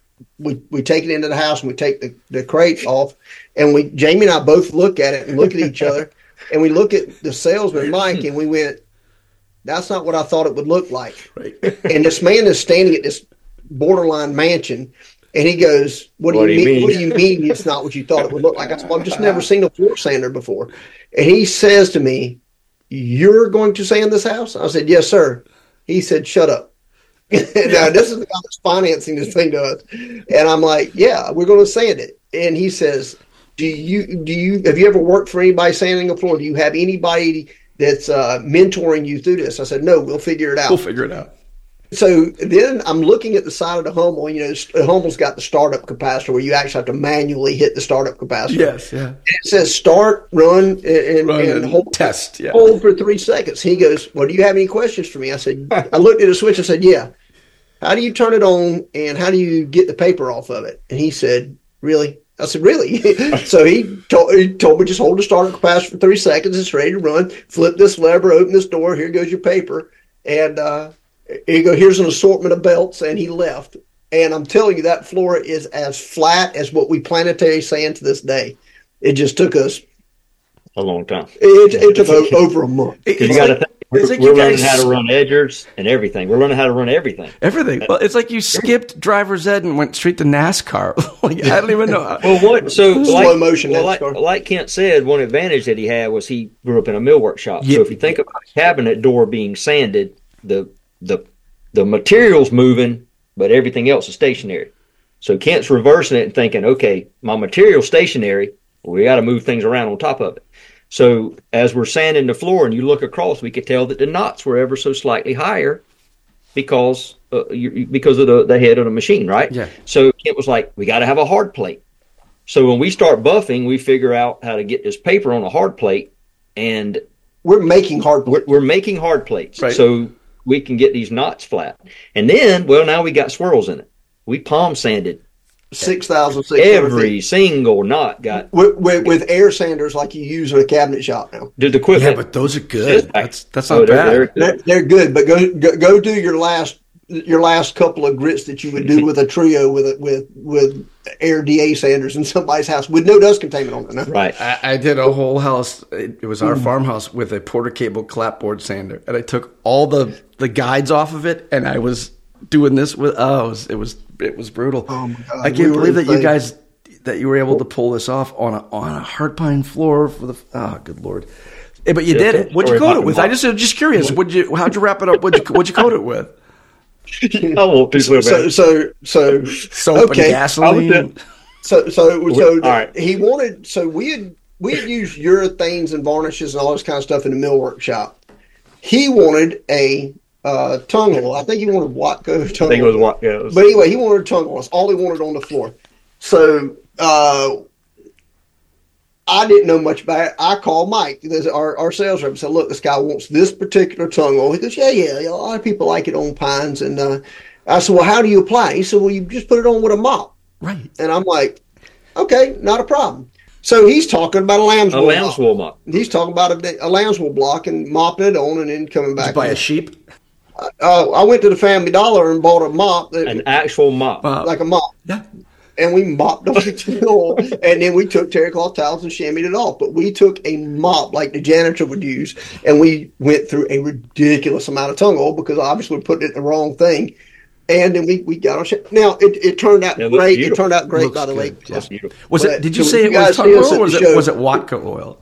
[SPEAKER 1] We we take it into the house and we take the, the crate off, and we Jamie and I both look at it and look at each other, and we look at the salesman Mike, and we went, "That's not what I thought it would look like." Right. And this man is standing at this borderline mansion, and he goes, "What do what you mean? mean? What do you mean it's not what you thought it would look like?" I said, "Well, I've just never seen a floor sander before." And he says to me, "You're going to sand this house?" I said, "Yes, sir." He said, "Shut up." Now, this is the guy that's financing this thing to us, and I'm like, "Yeah, we're going to sand it." And he says, "Do you do you have you ever worked for anybody sanding a floor? Do you have anybody that's uh, mentoring you through this?" I said, "No, we'll figure it out."
[SPEAKER 2] We'll figure it out.
[SPEAKER 1] So then I'm looking at the side of the Hummel. You know, the Hummel's got the startup capacitor where you actually have to manually hit the startup capacitor.
[SPEAKER 2] Yes, yeah.
[SPEAKER 1] And it says start, run, and, and,
[SPEAKER 2] run
[SPEAKER 1] and
[SPEAKER 2] and
[SPEAKER 1] hold,
[SPEAKER 2] test. Yeah.
[SPEAKER 1] Hold for three seconds. He goes, "Well, do you have any questions for me?" I said, I looked at the switch and said, "Yeah." "How do you turn it on, and how do you get the paper off of it?" And he said, "Really?" I said, "Really?" So he told, he told me, just hold the starter capacitor for three seconds. It's ready to run. Flip this lever, open this door. Here goes your paper. And uh, he go, "Here's an assortment of belts." And he left. And I'm telling you, that floor is as flat as what we planetary sand to this day. It just took us
[SPEAKER 3] a long time.
[SPEAKER 1] It, it took o- over a month.
[SPEAKER 3] Because you got to think. We're, like we're learning how to run edgers and everything. We're learning how to run everything.
[SPEAKER 2] Everything. Well, it's like you skipped driver's ed and went straight to NASCAR. Like, I don't even know. How.
[SPEAKER 3] Well, what? So
[SPEAKER 1] slow
[SPEAKER 3] like,
[SPEAKER 1] motion
[SPEAKER 3] well, like,
[SPEAKER 1] NASCAR.
[SPEAKER 3] Like Kent said, one advantage that he had was he grew up in a mill workshop.
[SPEAKER 2] Yeah.
[SPEAKER 3] So if you think about a cabinet door being sanded, the the the material's moving, but everything else is stationary. So Kent's reversing it and thinking, okay, my material's stationary. We got to move things around on top of it. So as we're sanding the floor and you look across, we could tell that the knots were ever so slightly higher because uh, you, because of the, the head of the machine, right?
[SPEAKER 2] Yeah.
[SPEAKER 3] So Kent was like, we got to have a hard plate. So when we start buffing, we figure out how to get this paper on a hard plate, and
[SPEAKER 1] we're making hard plates.
[SPEAKER 3] We're, we're making hard plates,
[SPEAKER 2] right.
[SPEAKER 3] So we can get these knots flat. And then, well, now we got swirls in it. We palm sanded
[SPEAKER 1] six thousand six hundred
[SPEAKER 3] every
[SPEAKER 1] feet.
[SPEAKER 3] single knot got
[SPEAKER 1] with, with, with air sanders like you use in a cabinet shop now.
[SPEAKER 3] did the equipment.
[SPEAKER 2] Yeah, but those are good. That's that's
[SPEAKER 3] Oh,
[SPEAKER 2] not
[SPEAKER 3] they're-
[SPEAKER 2] bad.
[SPEAKER 3] they're-
[SPEAKER 1] They're, they're good, but go, go go do your last your last couple of grits that you would do with a trio with a, with with air D A sanders in somebody's house with no dust containment on it. No.
[SPEAKER 3] Right.
[SPEAKER 2] I, I did a whole house. It, it was our farmhouse with a Porter Cable clapboard sander, and I took all the the guides off of it, and I was doing this with. Oh, it was it was, it was brutal.
[SPEAKER 1] Oh my God,
[SPEAKER 2] I can't
[SPEAKER 1] we were
[SPEAKER 2] believe that you
[SPEAKER 1] insane.
[SPEAKER 2] guys that you were able to pull this off on a on a hard pine floor for the. Oh, good lord! Hey, but you
[SPEAKER 3] Yeah,
[SPEAKER 2] did it. What'd you
[SPEAKER 3] story
[SPEAKER 2] coat it with? I
[SPEAKER 3] about-
[SPEAKER 2] just I'm just curious. Would you? How'd you wrap it up? What'd you, what'd you coat it with?
[SPEAKER 3] I won't do so
[SPEAKER 1] So
[SPEAKER 3] bad.
[SPEAKER 1] so so
[SPEAKER 2] Soap
[SPEAKER 1] okay.
[SPEAKER 2] and gasoline.
[SPEAKER 1] So so so
[SPEAKER 3] All right.
[SPEAKER 1] he wanted. So we had we had used urethanes and varnishes and all this kind of stuff in the mill workshop. He wanted a uh, tongue hole. I think he wanted Watco tongue
[SPEAKER 3] I think it
[SPEAKER 1] hole.
[SPEAKER 3] was what. Yeah, it was,
[SPEAKER 1] But anyway, he wanted a tongue hole. That's all he wanted on the floor. So uh, I didn't know much about it. I called Mike, there's our, our sales rep, and said, "Look, this guy wants this particular tongue hole." He goes, "Yeah, yeah, yeah. A lot of people like it on pines." And uh, I said, "Well, how do you apply it?" He said, "Well, you just put it on with a mop."
[SPEAKER 2] Right.
[SPEAKER 1] And I'm like, "Okay, not a problem." So he's talking about a lamb's
[SPEAKER 3] a
[SPEAKER 1] wool
[SPEAKER 3] lamb's
[SPEAKER 1] mop.
[SPEAKER 3] wool mop.
[SPEAKER 1] He's talking about a, a lamb's wool block and mopping it on and then coming back.
[SPEAKER 2] Buy a sheep.
[SPEAKER 1] Uh, I went to the Family Dollar and bought a mop, that,
[SPEAKER 3] An actual mop.
[SPEAKER 2] Uh,
[SPEAKER 1] like a mop.
[SPEAKER 2] yeah.
[SPEAKER 1] And we mopped off the floor, and then we took terry cloth towels and chamoised it off. But we took a mop like the janitor would use, and we went through a ridiculous amount of tongue oil because obviously we're putting it in the wrong thing. And then we, we got on ship. Now it, it turned out
[SPEAKER 3] It
[SPEAKER 1] great.
[SPEAKER 3] beautiful.
[SPEAKER 1] It turned out great,
[SPEAKER 2] Looks
[SPEAKER 1] by the
[SPEAKER 2] good.
[SPEAKER 1] way.
[SPEAKER 2] Yeah.
[SPEAKER 3] Beautiful.
[SPEAKER 2] Was
[SPEAKER 1] But-
[SPEAKER 2] it? Did you
[SPEAKER 1] so
[SPEAKER 2] say
[SPEAKER 1] you
[SPEAKER 2] it
[SPEAKER 1] guys
[SPEAKER 2] was
[SPEAKER 1] see
[SPEAKER 2] tug
[SPEAKER 1] us
[SPEAKER 2] oil,
[SPEAKER 1] at
[SPEAKER 2] or was
[SPEAKER 1] the
[SPEAKER 2] it
[SPEAKER 1] show.
[SPEAKER 2] was it Watka oil?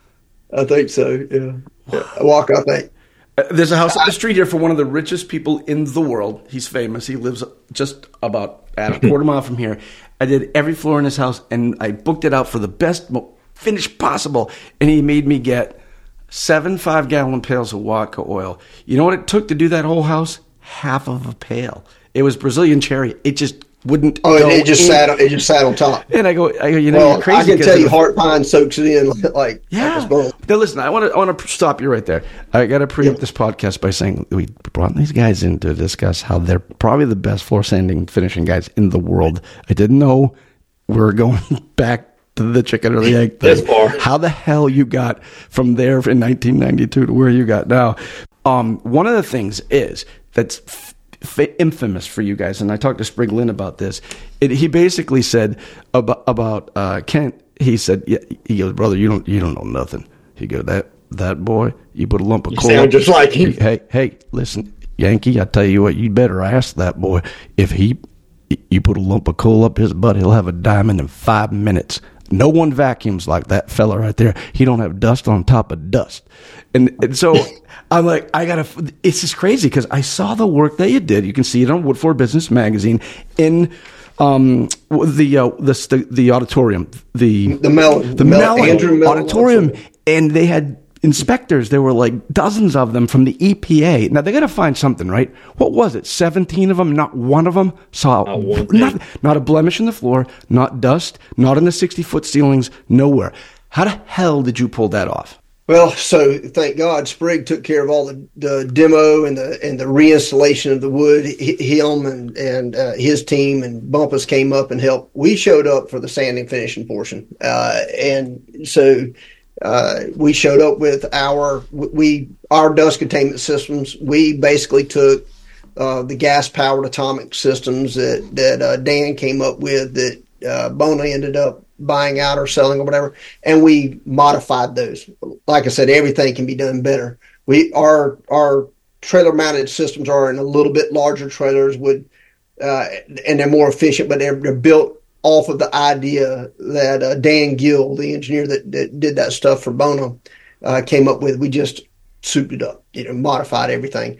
[SPEAKER 1] I think so. Yeah, yeah. Walk. I think.
[SPEAKER 2] Uh, There's a house up the street here for one of the richest people in the world. He's famous. He lives just about at a quarter mile from here. I did every floor in his house, and I booked it out for the best mo- finish possible. And he made me get seven five-gallon pails of Watka oil. You know what it took to do that whole house? Half of a pail. It was Brazilian cherry. It just wouldn't.
[SPEAKER 1] Oh,
[SPEAKER 2] go
[SPEAKER 1] it, it just
[SPEAKER 2] in.
[SPEAKER 1] sat. It just sat on top.
[SPEAKER 2] And I go, I go, you know,
[SPEAKER 1] Well,
[SPEAKER 2] you're crazy.
[SPEAKER 1] I can
[SPEAKER 2] 'cause
[SPEAKER 1] tell
[SPEAKER 2] of
[SPEAKER 1] you,
[SPEAKER 2] the-
[SPEAKER 1] heart pine soaks it in like like
[SPEAKER 2] Yeah.
[SPEAKER 1] a bone.
[SPEAKER 2] Now listen, I want to I want to stop you right there. I got to preempt
[SPEAKER 1] Yeah.
[SPEAKER 2] this podcast by saying we brought these guys in to discuss how they're probably the best floor sanding finishing guys in the world. I didn't know we were going back to the chicken or the egg thing.
[SPEAKER 3] This far.
[SPEAKER 2] How the hell you got from there in nineteen ninety-two to where you got now? Um, one of the things is that's f- f- infamous for you guys, and I talked to Sprig Lynn about this. It, he basically said about about uh, Kent. He said, "Yeah." He goes, "Brother, you don't you don't know nothing." He goes, "That that boy, you put a lump of
[SPEAKER 3] You
[SPEAKER 2] coal."
[SPEAKER 3] sound just like him.
[SPEAKER 2] Hey, hey, listen, Yankee. I tell you what, you better ask that boy if he you put a lump of coal up his butt, he'll have a diamond in five minutes. No one vacuums like that fella right there. He don't have dust on top of dust. And, and so I'm like, I gotta, it's just crazy because I saw the work that you did. You can see it on Wood Floor Business Magazine in um, the, uh, the, the auditorium, the,
[SPEAKER 1] The Mellon.
[SPEAKER 2] the
[SPEAKER 1] Mel-
[SPEAKER 2] Mellon
[SPEAKER 1] Andrew Mellon
[SPEAKER 2] auditorium.
[SPEAKER 1] Auditorium.
[SPEAKER 2] And they had inspectors. There were like dozens of them from the E P A. Now they got to find something, right? What was it? seventeen of them. Not one of them saw
[SPEAKER 3] Not one thing.
[SPEAKER 2] not, not a blemish in the floor, not dust, not in the sixty foot ceilings, nowhere. How the hell did you pull that off?
[SPEAKER 1] Well, so thank God, Sprig took care of all the, the demo and the and the reinstallation of the wood. H- Him and and uh, his team and Bumpus came up and helped. We showed up for the sanding finishing portion, uh, and so uh, we showed up with our we our dust containment systems. We basically took uh, the gas powered atomic systems that that uh, Dan came up with that uh, Bona ended up buying out or selling or whatever, and we modified those. Like I said, everything can be done better. We our our trailer mounted systems are in a little bit larger trailers would uh, and they're more efficient, but they're, they're built off of the idea that uh, Dan Gill, the engineer that, that did that stuff for Bona, uh, came up with. We just souped it up, you know, modified everything.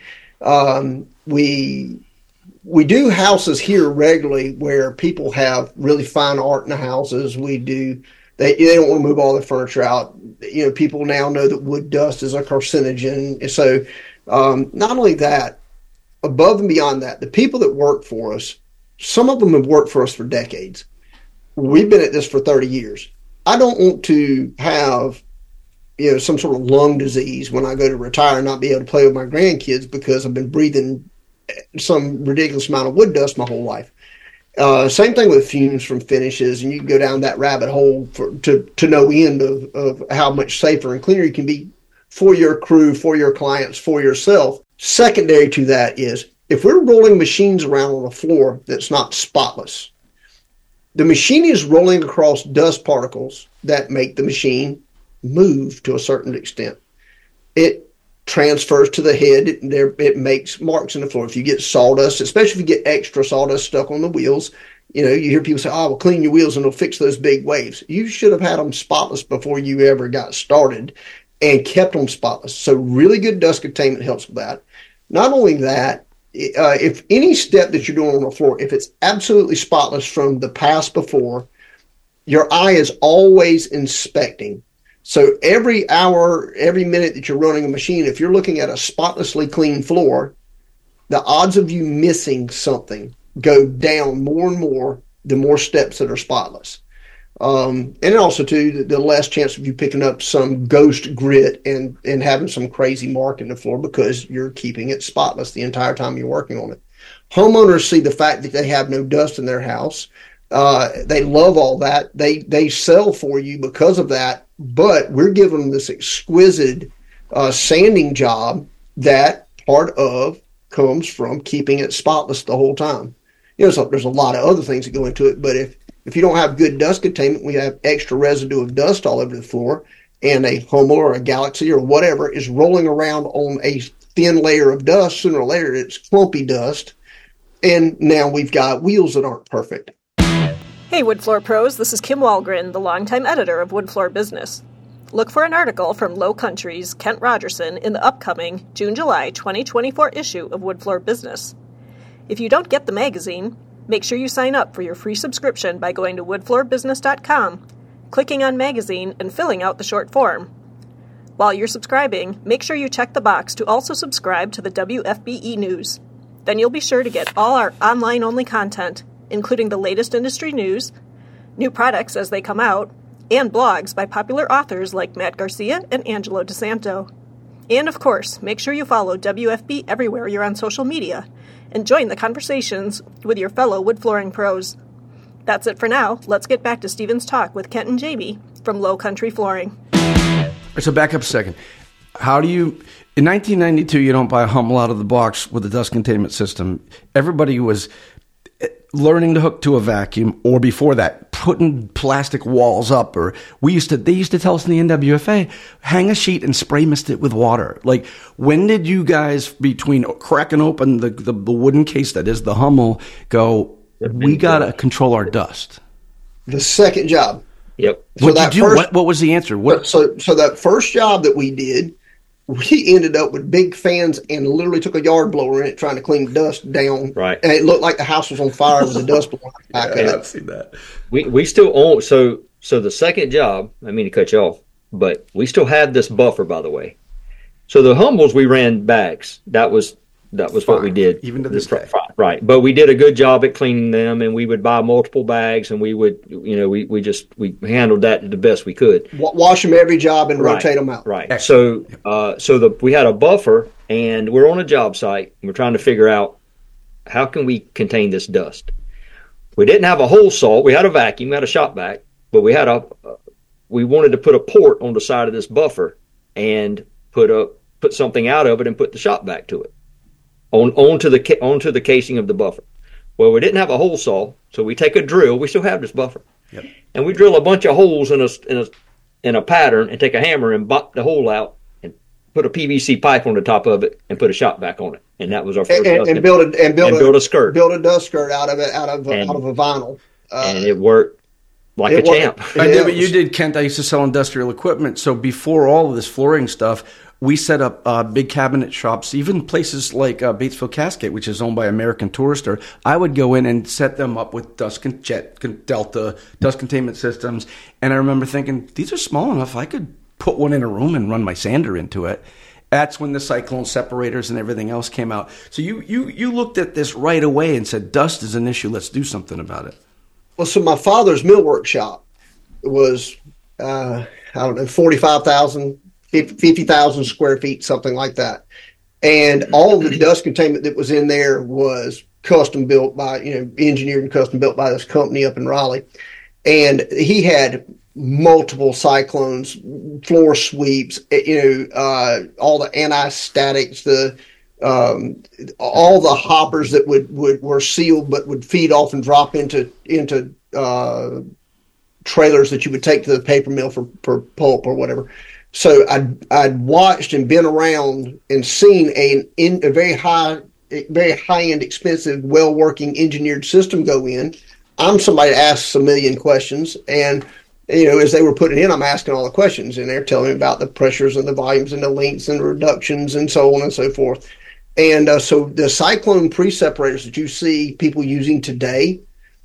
[SPEAKER 1] Um, we we do houses here regularly where people have really fine art in the houses. We do. They, they don't want to move all their furniture out. You know, people now know that wood dust is a carcinogen. And so um, not only that, above and beyond that, the people that work for us, some of them have worked for us for decades. We've been at this for thirty years. I don't want to have, you know, some sort of lung disease when I go to retire and not be able to play with my grandkids because I've been breathing some ridiculous amount of wood dust my whole life. Uh, same thing with fumes from finishes, and you can go down that rabbit hole for, to, to no end of, of how much safer and cleaner you can be for your crew, for your clients, for yourself. Secondary to that is if we're rolling machines around on a floor that's not spotless, the machine is rolling across dust particles that make the machine move to a certain extent. It transfers to the head. It, there, it makes marks in the floor. If you get sawdust, especially if you get extra sawdust stuck on the wheels, you know, you hear people say, oh, well, clean your wheels and it'll fix those big waves. You should have had them spotless before you ever got started and kept them spotless. So really good dust containment helps with that. Not only that, uh, if any step that you're doing on the floor, if it's absolutely spotless from the past before, your eye is always inspecting. So every hour, every minute that you're running a machine, if you're looking at a spotlessly clean floor, the odds of you missing something go down more and more the more steps that are spotless. Um, and also, too, the, the less chance of you picking up some ghost grit and, and having some crazy mark in the floor because you're keeping it spotless the entire time you're working on it. Homeowners see the fact that they have no dust in their house. Uh, they love all that. They they sell for you because of that, but we're giving them this exquisite uh, sanding job that part of comes from keeping it spotless the whole time. You know, so there's a lot of other things that go into it, but if If you don't have good dust containment, we have extra residue of dust all over the floor, and a Homo or a Galaxy or whatever is rolling around on a thin layer of dust. Sooner or later, it's clumpy dust, And now we've got wheels that aren't perfect.
[SPEAKER 4] Hey, Woodfloor Pros, this is Kim Walgren, the longtime editor of Woodfloor Business. Look for an article from Low Country's Kent Rogerson in the upcoming June-July twenty twenty-four issue of Woodfloor Business. If you don't get the magazine, make sure you sign up for your free subscription by going to wood floor business dot com, clicking on Magazine, and filling out the short form. While you're subscribing, make sure you check the box to also subscribe to the W F B E News. Then you'll be sure to get all our online-only content, including the latest industry news, new products as they come out, and blogs by popular authors like Matt Garcia and Angelo DeSanto. And of course, make sure you follow W F B everywhere you're on social media, and join the conversations with your fellow wood flooring pros. That's it for now. Let's get back to Stephen's talk with Kent and Jamie from Low Country Flooring.
[SPEAKER 2] So back up a second. How do you, in nineteen ninety-two, you don't buy a Hummel out of the box with a dust containment system. Everybody was learning to hook to a vacuum, or before that, putting plastic walls up. Or we used to, they used to tell us in the N W F A, hang a sheet and spray mist it with water. Like, when did you guys, between cracking open the, the, the wooden case that is the Hummel, go, we got to control our dust?
[SPEAKER 1] The second job.
[SPEAKER 3] Yep.
[SPEAKER 1] So
[SPEAKER 2] What'd
[SPEAKER 1] that
[SPEAKER 2] you do?
[SPEAKER 1] first,
[SPEAKER 2] What, what was the answer? What?
[SPEAKER 1] So, so that first job that we did, we ended up with big fans and literally took a yard blower in it trying to clean the dust down.
[SPEAKER 3] Right.
[SPEAKER 1] And it looked like the house was on fire with a dust blower.
[SPEAKER 2] Yeah, yeah, I've seen that.
[SPEAKER 3] We we still own so so the second job. I mean to cut you off, but we still had this buffer, by the way. So the Hummels we ran bags. That was that was
[SPEAKER 2] Fine.
[SPEAKER 3] what we did.
[SPEAKER 2] Even to this day.
[SPEAKER 3] Right. But we did a good job at cleaning them, and we would buy multiple bags, and we would, you know, we, we just we handled that the best we could.
[SPEAKER 1] Wash them every job and
[SPEAKER 3] Right.
[SPEAKER 1] rotate them out.
[SPEAKER 3] Right. So uh, so the we had a buffer, and we're on a job site, and we're trying to figure out how can we contain this dust. We didn't have a hole saw. We had a vacuum, we had a shop vac, but we had a uh, we wanted to put a port on the side of this buffer and put a put something out of it and put the shop vac to it on onto the onto the casing of the buffer. Well, we didn't have a hole saw, so we take a drill. We still have this buffer,
[SPEAKER 2] Yep.
[SPEAKER 3] and we drill a bunch of holes in a in a in a pattern and take a hammer and bop the hole out and put a P V C pipe on the top of it and put a shop vac on it. And that was our first.
[SPEAKER 1] And, and, and build a and build,
[SPEAKER 3] and
[SPEAKER 1] a,
[SPEAKER 3] build a skirt,
[SPEAKER 1] build a dust skirt out of it, out of
[SPEAKER 3] And-
[SPEAKER 1] out of a vinyl, uh,
[SPEAKER 3] and it worked like a
[SPEAKER 1] it worked.
[SPEAKER 3] champ.
[SPEAKER 2] I
[SPEAKER 1] Yeah,
[SPEAKER 2] did what
[SPEAKER 1] it
[SPEAKER 2] you
[SPEAKER 1] was-
[SPEAKER 2] did, Kent. I used to sell industrial equipment. So before all of this flooring stuff, we set up uh, big cabinet shops, even places like uh, Batesville Cascade, which is owned by American Tourister. I would go in and set them up with dust con- jet con- Delta dust containment systems. And I remember thinking, these are small enough. I could put one in a room and run my sander into it. That's when the cyclone separators and everything else came out. So you, you, you looked at this right away and said, dust is an issue. Let's do something about it.
[SPEAKER 1] Well, so my father's millwork shop was, uh, I don't know, forty-five thousand, fifty thousand square feet, something like that. And all the dust containment that was in there was custom built by, you know, engineered and custom built by this company up in Raleigh. And he had multiple cyclones, floor sweeps, you know, uh, all the anti-statics, the um, all the hoppers that would, would were sealed but would feed off and drop into into uh, trailers that you would take to the paper mill for, for pulp or whatever. So I'd, I'd watched and been around and seen a, in, a very high, very high-end, expensive, well-working engineered system go in. I'm somebody that asks a million questions, and you know, as they were putting it in, I'm asking all the questions, and they're telling me about the pressures and the volumes and the lengths and the reductions and so on and so forth. And uh, so the cyclone pre-separators that you see people using today,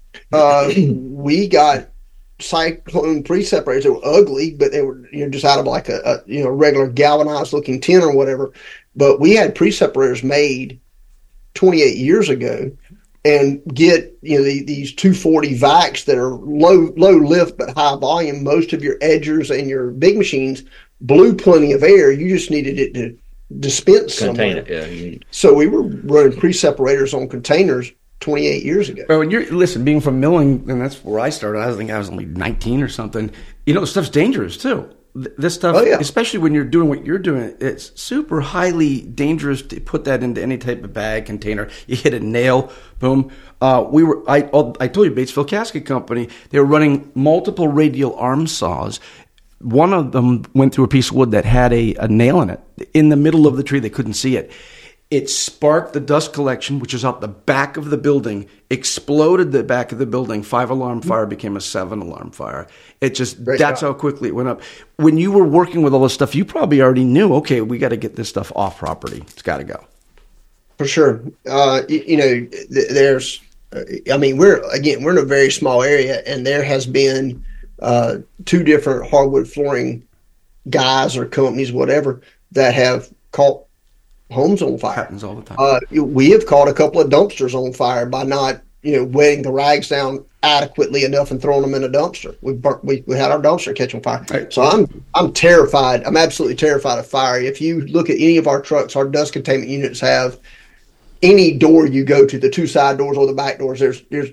[SPEAKER 1] uh, we got cyclone pre-separators that were ugly, but they were, you know, just out of like a, a you know regular galvanized looking tin or whatever. But we had pre-separators made twenty-eight years ago, and get, you know, the, these two forty vacs that are low low lift but high volume. Most of your edgers and your big machines blew plenty of air. You just needed it to dispense
[SPEAKER 3] Contain
[SPEAKER 1] somewhere.
[SPEAKER 3] it, yeah. You need-
[SPEAKER 1] So we were running pre-separators on containers twenty-eight years ago.
[SPEAKER 2] Well, you're, listen, being from milling, and that's where I started. I think I was only nineteen or something. You know, stuff's dangerous too. Th- This stuff,
[SPEAKER 1] Oh, yeah.
[SPEAKER 2] especially when you're doing what you're doing, it's super highly dangerous to put that into any type of bag container. You hit a nail, boom. Uh, we were, I, I told you, Batesville Casket Company. They were running multiple radial arm saws. One of them went through a piece of wood that had a, a nail in it in the middle of the tree. They couldn't see it. It sparked the dust collection, which is out the back of the building, exploded the back of the building. Five-alarm fire became a seven-alarm fire. It just, Great that's job. How quickly it went up. When you were working with all this stuff, you probably already knew, okay, we got to get this stuff off property. It's got to go.
[SPEAKER 1] For sure. Uh, you, you know, th- there's, uh, I mean, we're, again, we're in a very small area, and there has been uh, two different hardwood flooring guys or companies, whatever, that have caught homes on fire.
[SPEAKER 2] Happens all the time.
[SPEAKER 1] Uh, we have caught a couple of dumpsters on fire by not, you know, wetting the rags down adequately enough and throwing them in a dumpster. We burnt, we, we had our dumpster catch on fire. Right. So I'm I'm terrified. I'm absolutely terrified of fire. If you look at any of our trucks, our dust containment units have any door you go to, the two side doors or the back doors. There's there's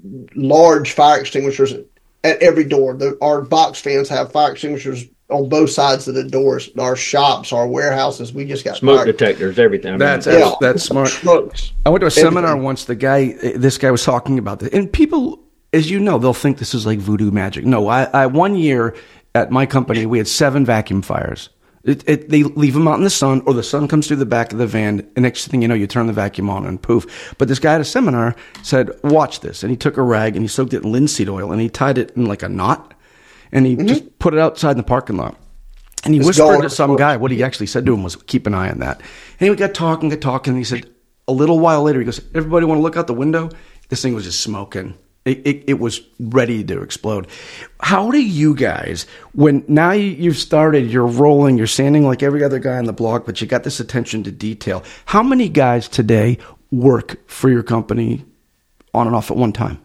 [SPEAKER 1] large fire extinguishers at every door. The, our box fans have fire extinguishers on both sides of the doors. Our shops, our warehouses, we just got
[SPEAKER 3] smoke
[SPEAKER 1] fire.
[SPEAKER 3] detectors, everything.
[SPEAKER 2] That's that's, yeah. that's smart. Smokes. I went to a everything. seminar once. The guy, this guy was talking about this, and people, as you know, they'll think this is like voodoo magic. No, I, I one year at my company we had seven vacuum fires. It, it, they leave them out in the sun, or the sun comes through the back of the van, and next thing you know, you turn the vacuum on and poof. But this guy at a seminar said, "Watch this," and he took a rag and he soaked it in linseed oil and he tied it in like a knot. And he mm-hmm. just put it outside in the parking lot. And he it's whispered gone. to some guy. What he actually said to him was, keep an eye on that. And we got talking, got talking, and he said, a little while later, he goes, everybody want to look out the window? This thing was just smoking. It, it, it was ready to explode. How do you guys, when now you've started, you're rolling, you're sanding like every other guy on the block, but you got this attention to detail. How many guys today work for your company on and off at one time?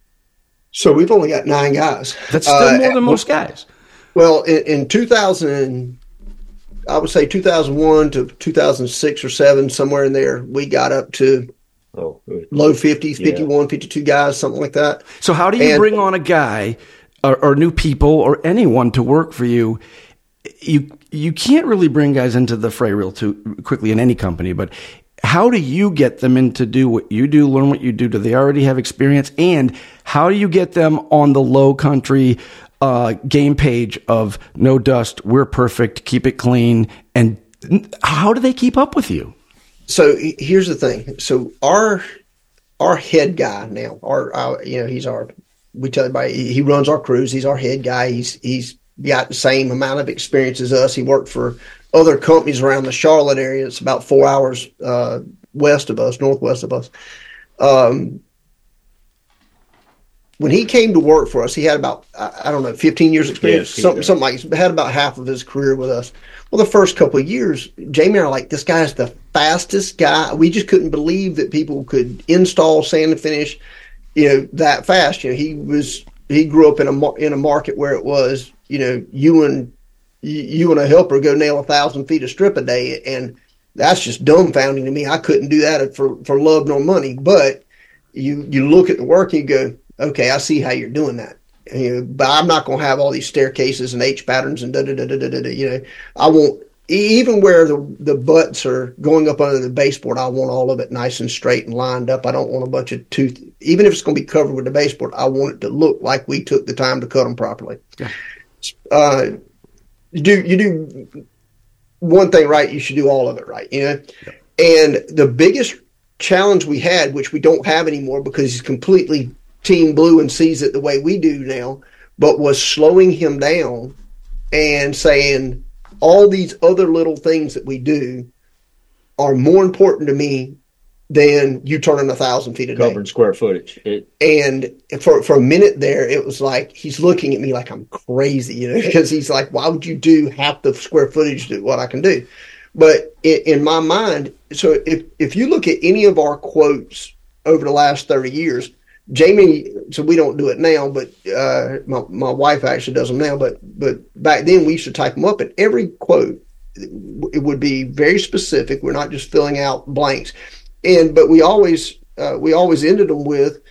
[SPEAKER 1] So we've only got nine guys.
[SPEAKER 2] That's still uh, more than most guys.
[SPEAKER 1] Well, in, in two thousand, I would say two thousand one to two thousand six or seven, somewhere in there, we got up to oh, low fifties, fifty-one, yeah. fifty-two guys, something like that.
[SPEAKER 2] So how do you and, bring on a guy or, or new people or anyone to work for you? You you can't really bring guys into the fray real too quickly in any company, but how do you get them in to do what you do, learn what you do? Do they already have experience? And how do you get them on the Low Country uh, game page of no dust, we're perfect, keep it clean? And how do they keep up with you?
[SPEAKER 1] So here's the thing. So our our head guy now, our, our you know, he's our, we tell everybody, he runs our crews. He's our head guy. He's he's got the same amount of experience as us. He worked for other companies around the Charlotte area. It's about four hours uh, west of us, northwest of us. Um, when he came to work for us, he had about, I, I don't know, fifteen years experience, yeah, something, something like that. Had about half of his career with us. Well, the first couple of years, Jamie and I are like, this guy's the fastest guy. We just couldn't believe that people could install, sand, and finish, you know, that fast. You know, he was, he grew up in a, in a market where it was, you know, you and, you and a helper go nail a thousand feet of strip a day, and that's just dumbfounding to me. I couldn't do that for, for love nor money. But you you look at the work and you go, okay, I see how you're doing that. And, you know, but I'm not going to have all these staircases and H patterns and da da da da da da. You know, I won't, even where the the butts are going up under the baseboard, I want all of it nice and straight and lined up. I don't want a bunch of tooth. Even if it's going to be covered with the baseboard, I want it to look like we took the time to cut them properly. Yeah. Uh, You do you do one thing right, you should do all of it right, you know? Yep. And the biggest challenge we had, which we don't have anymore because he's completely team blue and sees it the way we do now, but was slowing him down and saying all these other little things that we do are more important to me than you turning a thousand feet a day.
[SPEAKER 3] Covering square footage. It,
[SPEAKER 1] and for for a minute there, it was like he's looking at me like I'm crazy, you know, because he's like, why would you do half the square footage to what I can do? But it, in my mind, so if, if you look at any of our quotes over the last thirty years, Jamie, so we don't do it now, but uh, my, my wife actually does them now, but, but back then we used to type them up, and every quote, it would be very specific. We're not just filling out blanks. And but we always uh, we always ended them with,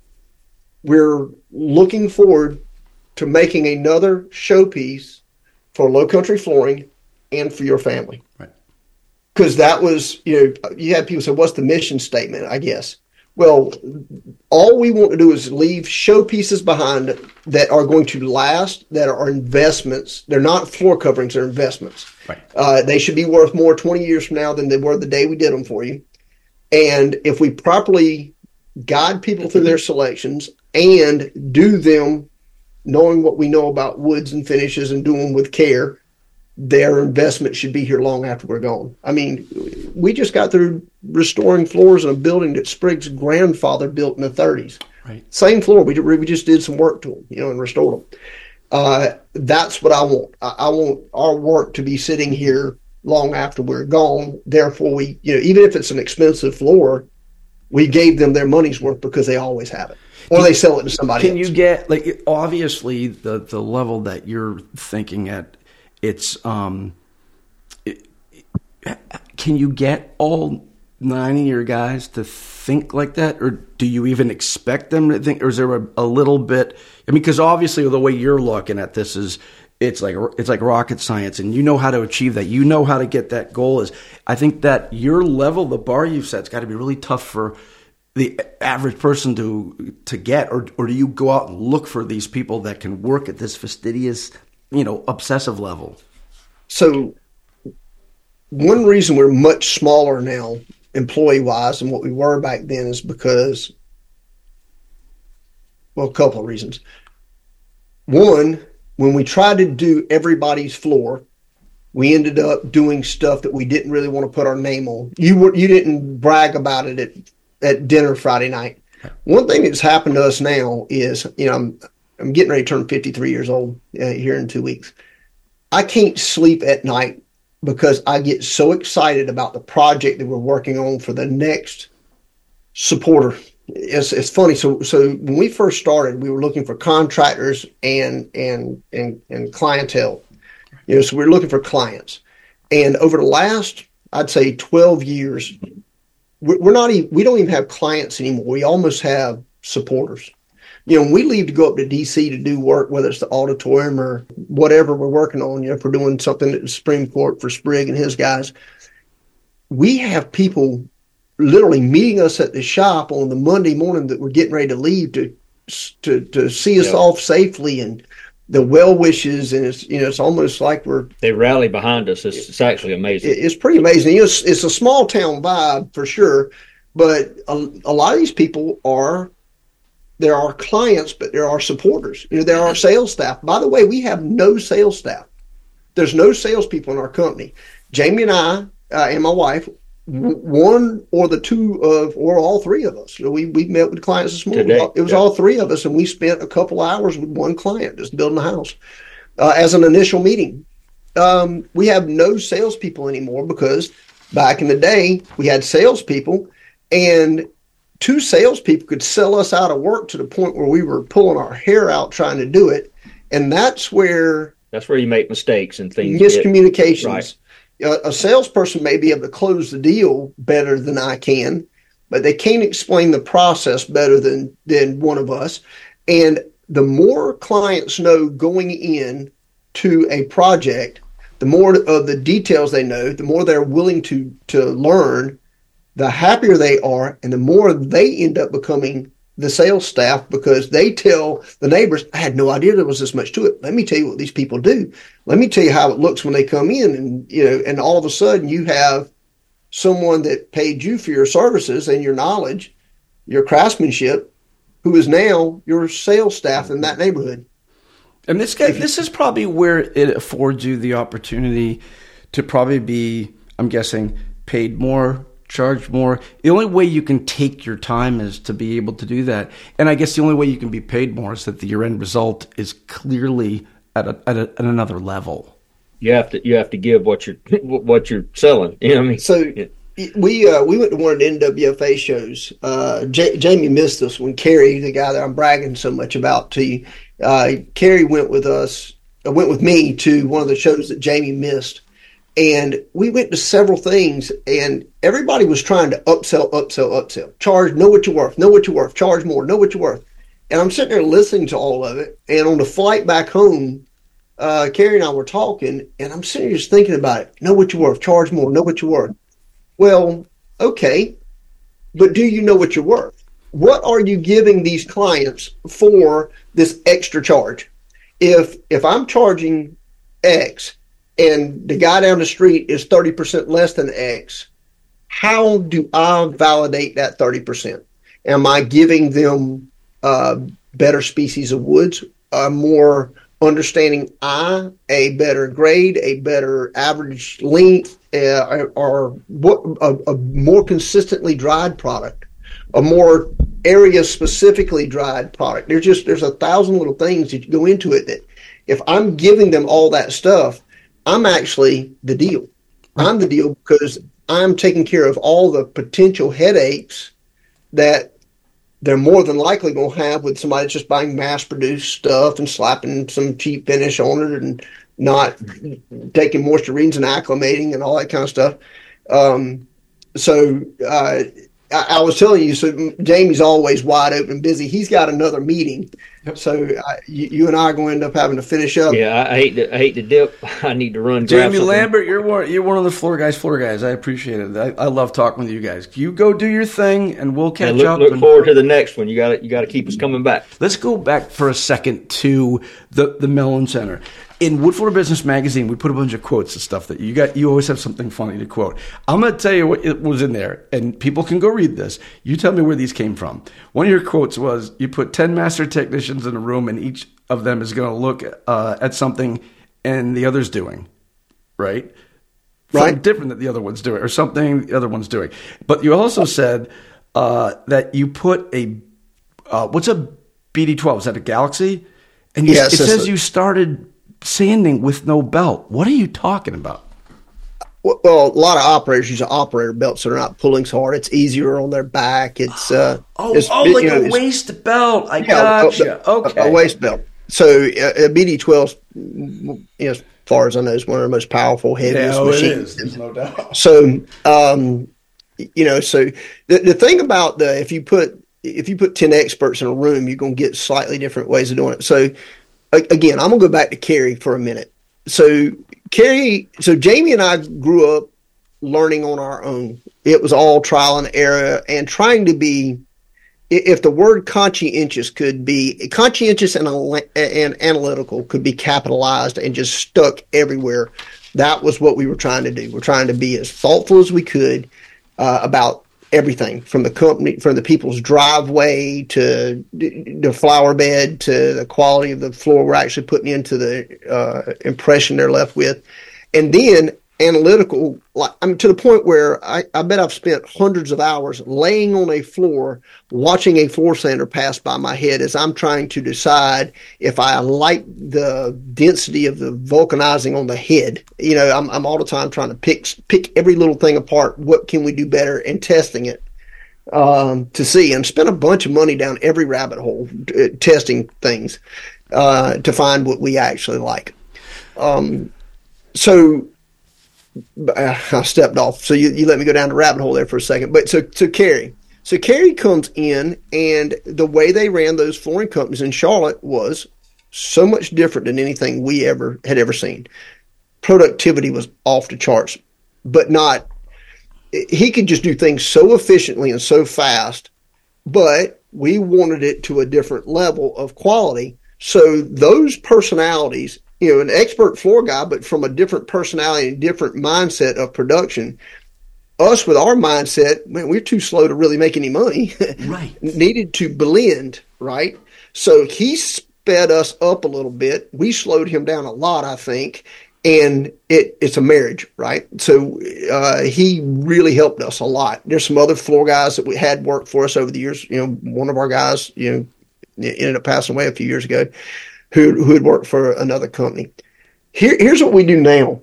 [SPEAKER 1] we're looking forward to making another showpiece for Low Country Flooring and for your family. Right. Because that was, you know, you had people say, what's the mission statement, I guess. Well, all we want to do is leave showpieces behind that are going to last, that are investments. They're not floor coverings, they're investments.
[SPEAKER 2] Right.
[SPEAKER 1] Uh, they should be worth more twenty years from now than they were the day we did them for you. And if we properly guide people through their selections and do them knowing what we know about woods and finishes and do them with care, their investment should be here long after we're gone. I mean, we just got through restoring floors in a building that Sprig's grandfather built in the thirties.
[SPEAKER 2] Right.
[SPEAKER 1] Same floor. We, we just did some work to them, you know, and restored them. Uh, that's what I want. I, I want our work to be sitting here long after we're gone. Therefore, we, you know, even if it's an expensive floor, we gave them their money's worth because they always have it, or they sell it to somebody
[SPEAKER 2] Can
[SPEAKER 1] else.
[SPEAKER 2] you get, like, obviously the, the level that you're thinking at, it's, um, it, can you get all nine of your guys to think like that, or do you even expect them to think, or is there a, a little bit, I mean, because obviously the way you're looking at this is, it's like, it's like rocket science, and you know how to achieve that. You know how to get that goal. Is I think that your level, the bar you've set's got to be really tough for the average person to to get, or or do you go out and look for these people that can work at this fastidious, you know, obsessive level?
[SPEAKER 1] So one reason we're much smaller now, employee-wise, than what we were back then is because, well, a couple of reasons. One, when we tried to do everybody's floor, we ended up doing stuff that we didn't really want to put our name on. You were, you didn't brag about it at, at dinner Friday night. One thing that's happened to us now is, you know, I'm, I'm getting ready to turn fifty-three years old uh, here in two weeks. I can't sleep at night because I get so excited about the project that we're working on for the next supporter. It's, it's funny. So, so when we first started, we were looking for contractors and, and, and, and clientele, you know, so we we're looking for clients. And over the last, I'd say twelve years, we're not even, we don't even have clients anymore. We almost have supporters. You know, when we leave to go up to D C to do work, whether it's the auditorium or whatever we're working on, you know, if we're doing something at the Supreme Court for Sprig and his guys, we have people literally meeting us at the shop on the Monday morning that we're getting ready to leave to to to see us
[SPEAKER 3] Yep.
[SPEAKER 1] off safely, and the well wishes, and it's, you know, it's almost like we're
[SPEAKER 3] They rally behind us. It's, it's actually amazing.
[SPEAKER 1] it- it's pretty amazing. You know, it's, it's a small town vibe for sure, but a, a lot of these people are there are clients, but there are supporters. You know, there are sales staff. By the way, we have no sales staff. There's no salespeople in our company. Jamie and I uh, and my wife, w- one or the two of, or all three of us. You know, we we met with clients this morning.
[SPEAKER 3] Today,
[SPEAKER 1] It was
[SPEAKER 3] yeah.
[SPEAKER 1] all three of us, and we spent a couple hours with one client just building a house uh, as an initial meeting. Um, we have no salespeople anymore because back in the day we had salespeople, and two salespeople could sell us out of work to the point where we were pulling our hair out trying to do it, and that's where
[SPEAKER 3] That's where you make mistakes and things. get-
[SPEAKER 1] miscommunications.
[SPEAKER 3] Right.
[SPEAKER 1] A, a salesperson may be able to close the deal better than I can, but they can't explain the process better than than one of us. And the more clients know going in to a project, the more of the details they know, the more they're willing to to learn, the happier they are, and the more they end up becoming the sales staff, because they tell the neighbors, I had no idea there was this much to it. Let me tell you what these people do. Let me tell you how it looks when they come in. And, you know, and all of a sudden you have someone that paid you for your services and your knowledge, your craftsmanship, who is now your sales staff in that neighborhood.
[SPEAKER 2] And this guy, this is probably where it affords you the opportunity to probably be, I'm guessing, paid more, charged more. The only way you can take your time is to be able to do that. And I guess the only way you can be paid more is that the, your end result is clearly at, a, at, a, at another level.
[SPEAKER 3] You have to you have to give what you're what you're selling. You know what I mean?
[SPEAKER 1] So
[SPEAKER 3] Yeah.
[SPEAKER 1] we uh, we went to one of the N W F A shows. Uh, J- Jamie missed us when Kerry, the guy that I'm bragging so much about to you, uh, Kerry went with us, uh, went with me to one of the shows that Jamie missed. And we went to several things, and everybody was trying to upsell, upsell, upsell. Charge, know what you're worth, know what you're worth, charge more, know what you're worth. And I'm sitting there listening to all of it. And on the flight back home, uh, Carrie and I were talking, and I'm sitting here just thinking about it. Know what you're worth, charge more, know what you're worth. Well, okay, but do you know what you're worth? What are you giving these clients for this extra charge? If if I'm charging X, and the guy down the street is thirty percent less than X, how do I validate that thirty percent? Am I giving them uh, better species of woods, a more understanding eye, a better grade, a better average length, uh, or what, a, a more consistently dried product, a more area specifically dried product? There's just there's a thousand little things that go into it that if I'm giving them all that stuff, I'm actually the deal. I'm the deal because I'm taking care of all the potential headaches that they're more than likely going to have with somebody that's just buying mass-produced stuff and slapping some cheap finish on it and not taking moisture readings and acclimating and all that kind of stuff. Um, so uh, I, I was telling you, so Jamie's always wide open and busy. He's got another meeting. Yep. So uh, you, you and I are going to end up having to finish up.
[SPEAKER 3] Yeah, I, I hate to I hate to dip. I need to run.
[SPEAKER 2] Jamie Lambert, you're one you're one of the floor guys. Floor guys, I appreciate it. I, I love talking with you guys. You go do your thing, and we'll catch
[SPEAKER 3] and look,
[SPEAKER 2] up.
[SPEAKER 3] Look
[SPEAKER 2] and,
[SPEAKER 3] forward to the next one. You got to you got to keep us coming back.
[SPEAKER 2] Let's go back for a second to the the Mellon Center. In Wood Flooring Business Magazine, we put a bunch of quotes and stuff that you got. You always have something funny to quote. I'm going to tell you what it was in there, and people can go read this. You tell me where these came from. One of your quotes was, you put ten master technicians in a room, and each of them is going to look uh, at something and the other's doing, right?
[SPEAKER 1] Right.
[SPEAKER 2] Something different that the other one's doing, or something the other one's doing. But you also said uh, that you put a, uh, what's a B D twelve? Is that a Galaxy? And you,
[SPEAKER 1] yes,
[SPEAKER 2] it says
[SPEAKER 1] a-
[SPEAKER 2] you started sanding with no belt. What are you talking about?
[SPEAKER 1] Well, a lot of operators use an operator belt, so they're not pulling so hard. It's easier on their back. It's uh,
[SPEAKER 2] oh,
[SPEAKER 1] it's,
[SPEAKER 2] oh,
[SPEAKER 1] it,
[SPEAKER 2] like
[SPEAKER 1] you know,
[SPEAKER 2] a waist belt. I
[SPEAKER 1] yeah,
[SPEAKER 2] gotcha.
[SPEAKER 1] A,
[SPEAKER 2] okay,
[SPEAKER 1] a, a waist belt. So uh, a B D twelve, you know, as far as I know, is one of the most powerful, heaviest
[SPEAKER 2] yeah,
[SPEAKER 1] machines.
[SPEAKER 2] It is. There's no doubt.
[SPEAKER 1] So, um, you know, so the the thing about the if you put if you put ten experts in a room, you're going to get slightly different ways of doing it. So. Again, I'm going to go back to Kerry for a minute. So Kerry, so Jamie and I grew up learning on our own. It was all trial and error and trying to be, if the word conscientious could be, conscientious and, and analytical could be capitalized and just stuck everywhere, that was what we were trying to do. We're trying to be as thoughtful as we could uh, about everything from the company, from the people's driveway to the flower bed to the quality of the floor we're actually putting into the uh, impression they're left with. And then analytical, like, I mean, to the point where I, I bet I've spent hundreds of hours laying on a floor, watching a floor sander pass by my head as I'm trying to decide if I like the density of the vulcanizing on the head. You know, I'm, I'm all the time trying to pick pick every little thing apart. What can we do better? And testing it um, to see. And spent a bunch of money down every rabbit hole uh, testing things uh, to find what we actually like. Um, so. I stepped off, so you, you let me go down the rabbit hole there for a second. But so so Kerry, so Kerry comes in, and the way they ran those flooring companies in Charlotte was so much different than anything we ever had ever seen. Productivity was off the charts, but not. He could just do things so efficiently and so fast, but we wanted it to a different level of quality. So those personalities. You know, an expert floor guy, but from a different personality and different mindset of production. Us with our mindset, man, we're too slow to really make any money.
[SPEAKER 2] Right.
[SPEAKER 1] Needed to blend, right? So he sped us up a little bit. We slowed him down a lot, I think. And it, it's a marriage, right? So uh, he really helped us a lot. There's some other floor guys that we had worked for us over the years. You know, one of our guys, you know, ended up passing away a few years ago. Who who had worked for another company. Here, here's what we do now.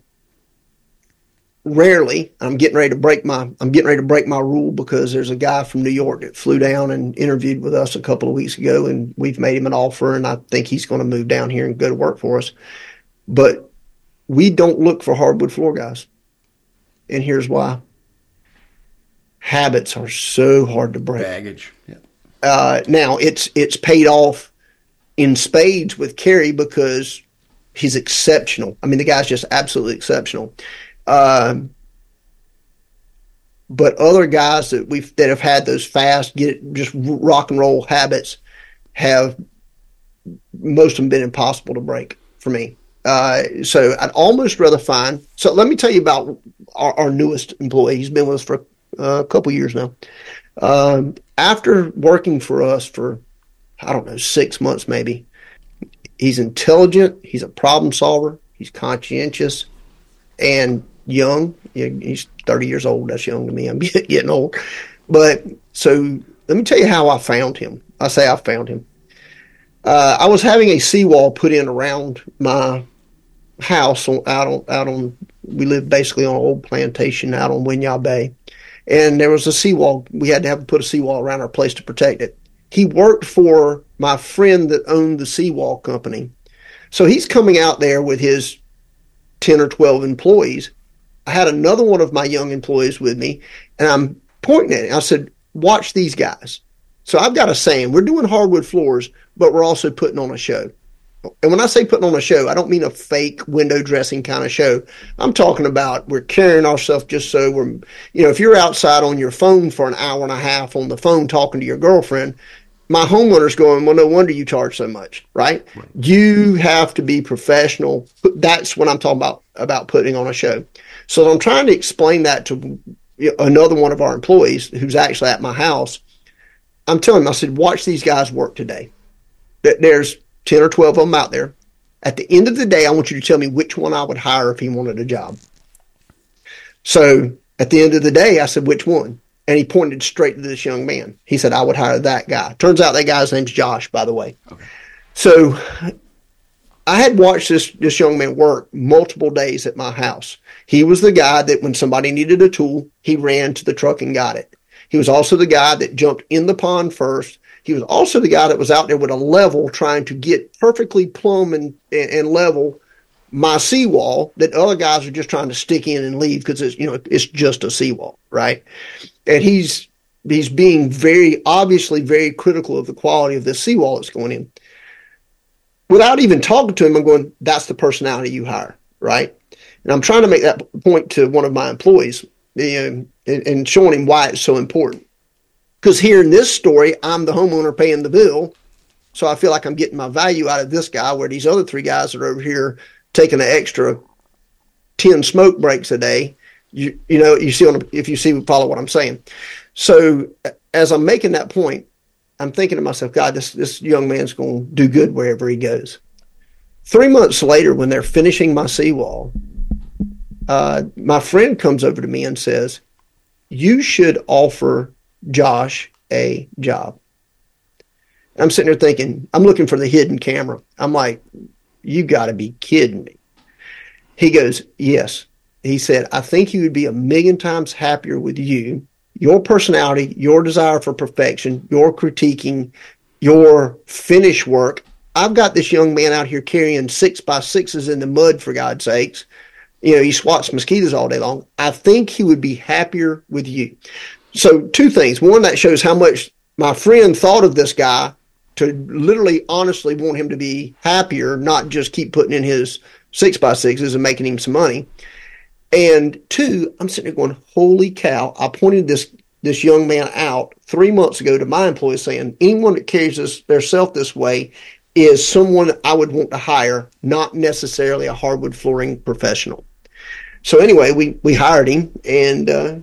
[SPEAKER 1] Rarely, I'm getting ready to break my I'm getting ready to break my rule because there's a guy from New York that flew down and interviewed with us a couple of weeks ago, and we've made him an offer, and I think he's going to move down here and go to work for us. But we don't look for hardwood floor guys, and here's why. Habits are so hard to break.
[SPEAKER 2] Baggage. Yeah.
[SPEAKER 1] Uh, now it's it's paid off in spades with Kerry because he's exceptional. I mean, the guy's just absolutely exceptional. Um, but other guys that we've that have had those fast, get just rock and roll habits, have most of them been impossible to break for me. Uh, so I'd almost rather find. So let me tell you about our, our newest employee. He's been with us for uh, a couple years now. Um, after working for us for, I don't know, six months maybe, he's intelligent. He's a problem solver. He's conscientious and young. He's thirty years old. That's young to me. I'm getting old. But so let me tell you how I found him. I say I found him. Uh, I was having a seawall put in around my house on, out on, out on, we live basically on an old plantation out on Winyah Bay. And there was a seawall. We had to have to put a seawall around our place to protect it. He worked for my friend that owned the seawall company. So he's coming out there with his ten or twelve employees. I had another one of my young employees with me, and I'm pointing at it. I said, watch these guys. So I've got a saying, we're doing hardwood floors, but we're also putting on a show. And when I say putting on a show, I don't mean a fake window dressing kind of show. I'm talking about we're carrying ourselves just so we're, you know, if you're outside on your phone for an hour and a half on the phone talking to your girlfriend, my homeowner's going, well, no wonder you charge so much, right? right? You have to be professional. That's what I'm talking about, about putting on a show. So I'm trying to explain that to another one of our employees who's actually at my house. I'm telling him, I said, watch these guys work today. There's ten or twelve of them out there. At the end of the day, I want you to tell me which one I would hire if he wanted a job. So at the end of the day, I said, which one? And he pointed straight to this young man. He said, I would hire that guy. Turns out that guy's name's Josh, by the way. Okay. So I had watched this, this young man work multiple days at my house. He was the guy that when somebody needed a tool, he ran to the truck and got it. He was also the guy that jumped in the pond first. He was also the guy that was out there with a level trying to get perfectly plumb and, and level my seawall that other guys are just trying to stick in and leave because it's, you know, it's just a seawall, right? And he's he's being very, obviously very critical of the quality of this seawall that's going in. Without even talking to him, I'm going, that's the personality you hire, right? And I'm trying to make that point to one of my employees and, and showing him why it's so important. Because here in this story, I'm the homeowner paying the bill, so I feel like I'm getting my value out of this guy, where these other three guys are over here taking an extra ten smoke breaks a day. You you know, you see on if you see follow what I'm saying. So as I'm making that point, I'm thinking to myself, God, this this young man's going to do good wherever he goes. Three months later, when they're finishing my seawall, uh, my friend comes over to me and says, you should offer Josh a job. And I'm sitting there thinking, I'm looking for the hidden camera. I'm like, you got to be kidding me. He goes, yes. He said, I think he would be a million times happier with you, your personality, your desire for perfection, your critiquing, your finish work. I've got this young man out here carrying six by sixes in the mud, for God's sakes. You know, he swats mosquitoes all day long. I think he would be happier with you. So two things. One, that shows how much my friend thought of this guy to literally honestly want him to be happier, not just keep putting in his six by sixes and making him some money. And two, I'm sitting there going, holy cow, I pointed this this young man out three months ago to my employees saying, anyone that carries this, their self this way is someone I would want to hire, not necessarily a hardwood flooring professional. So anyway, we, we hired him, and uh,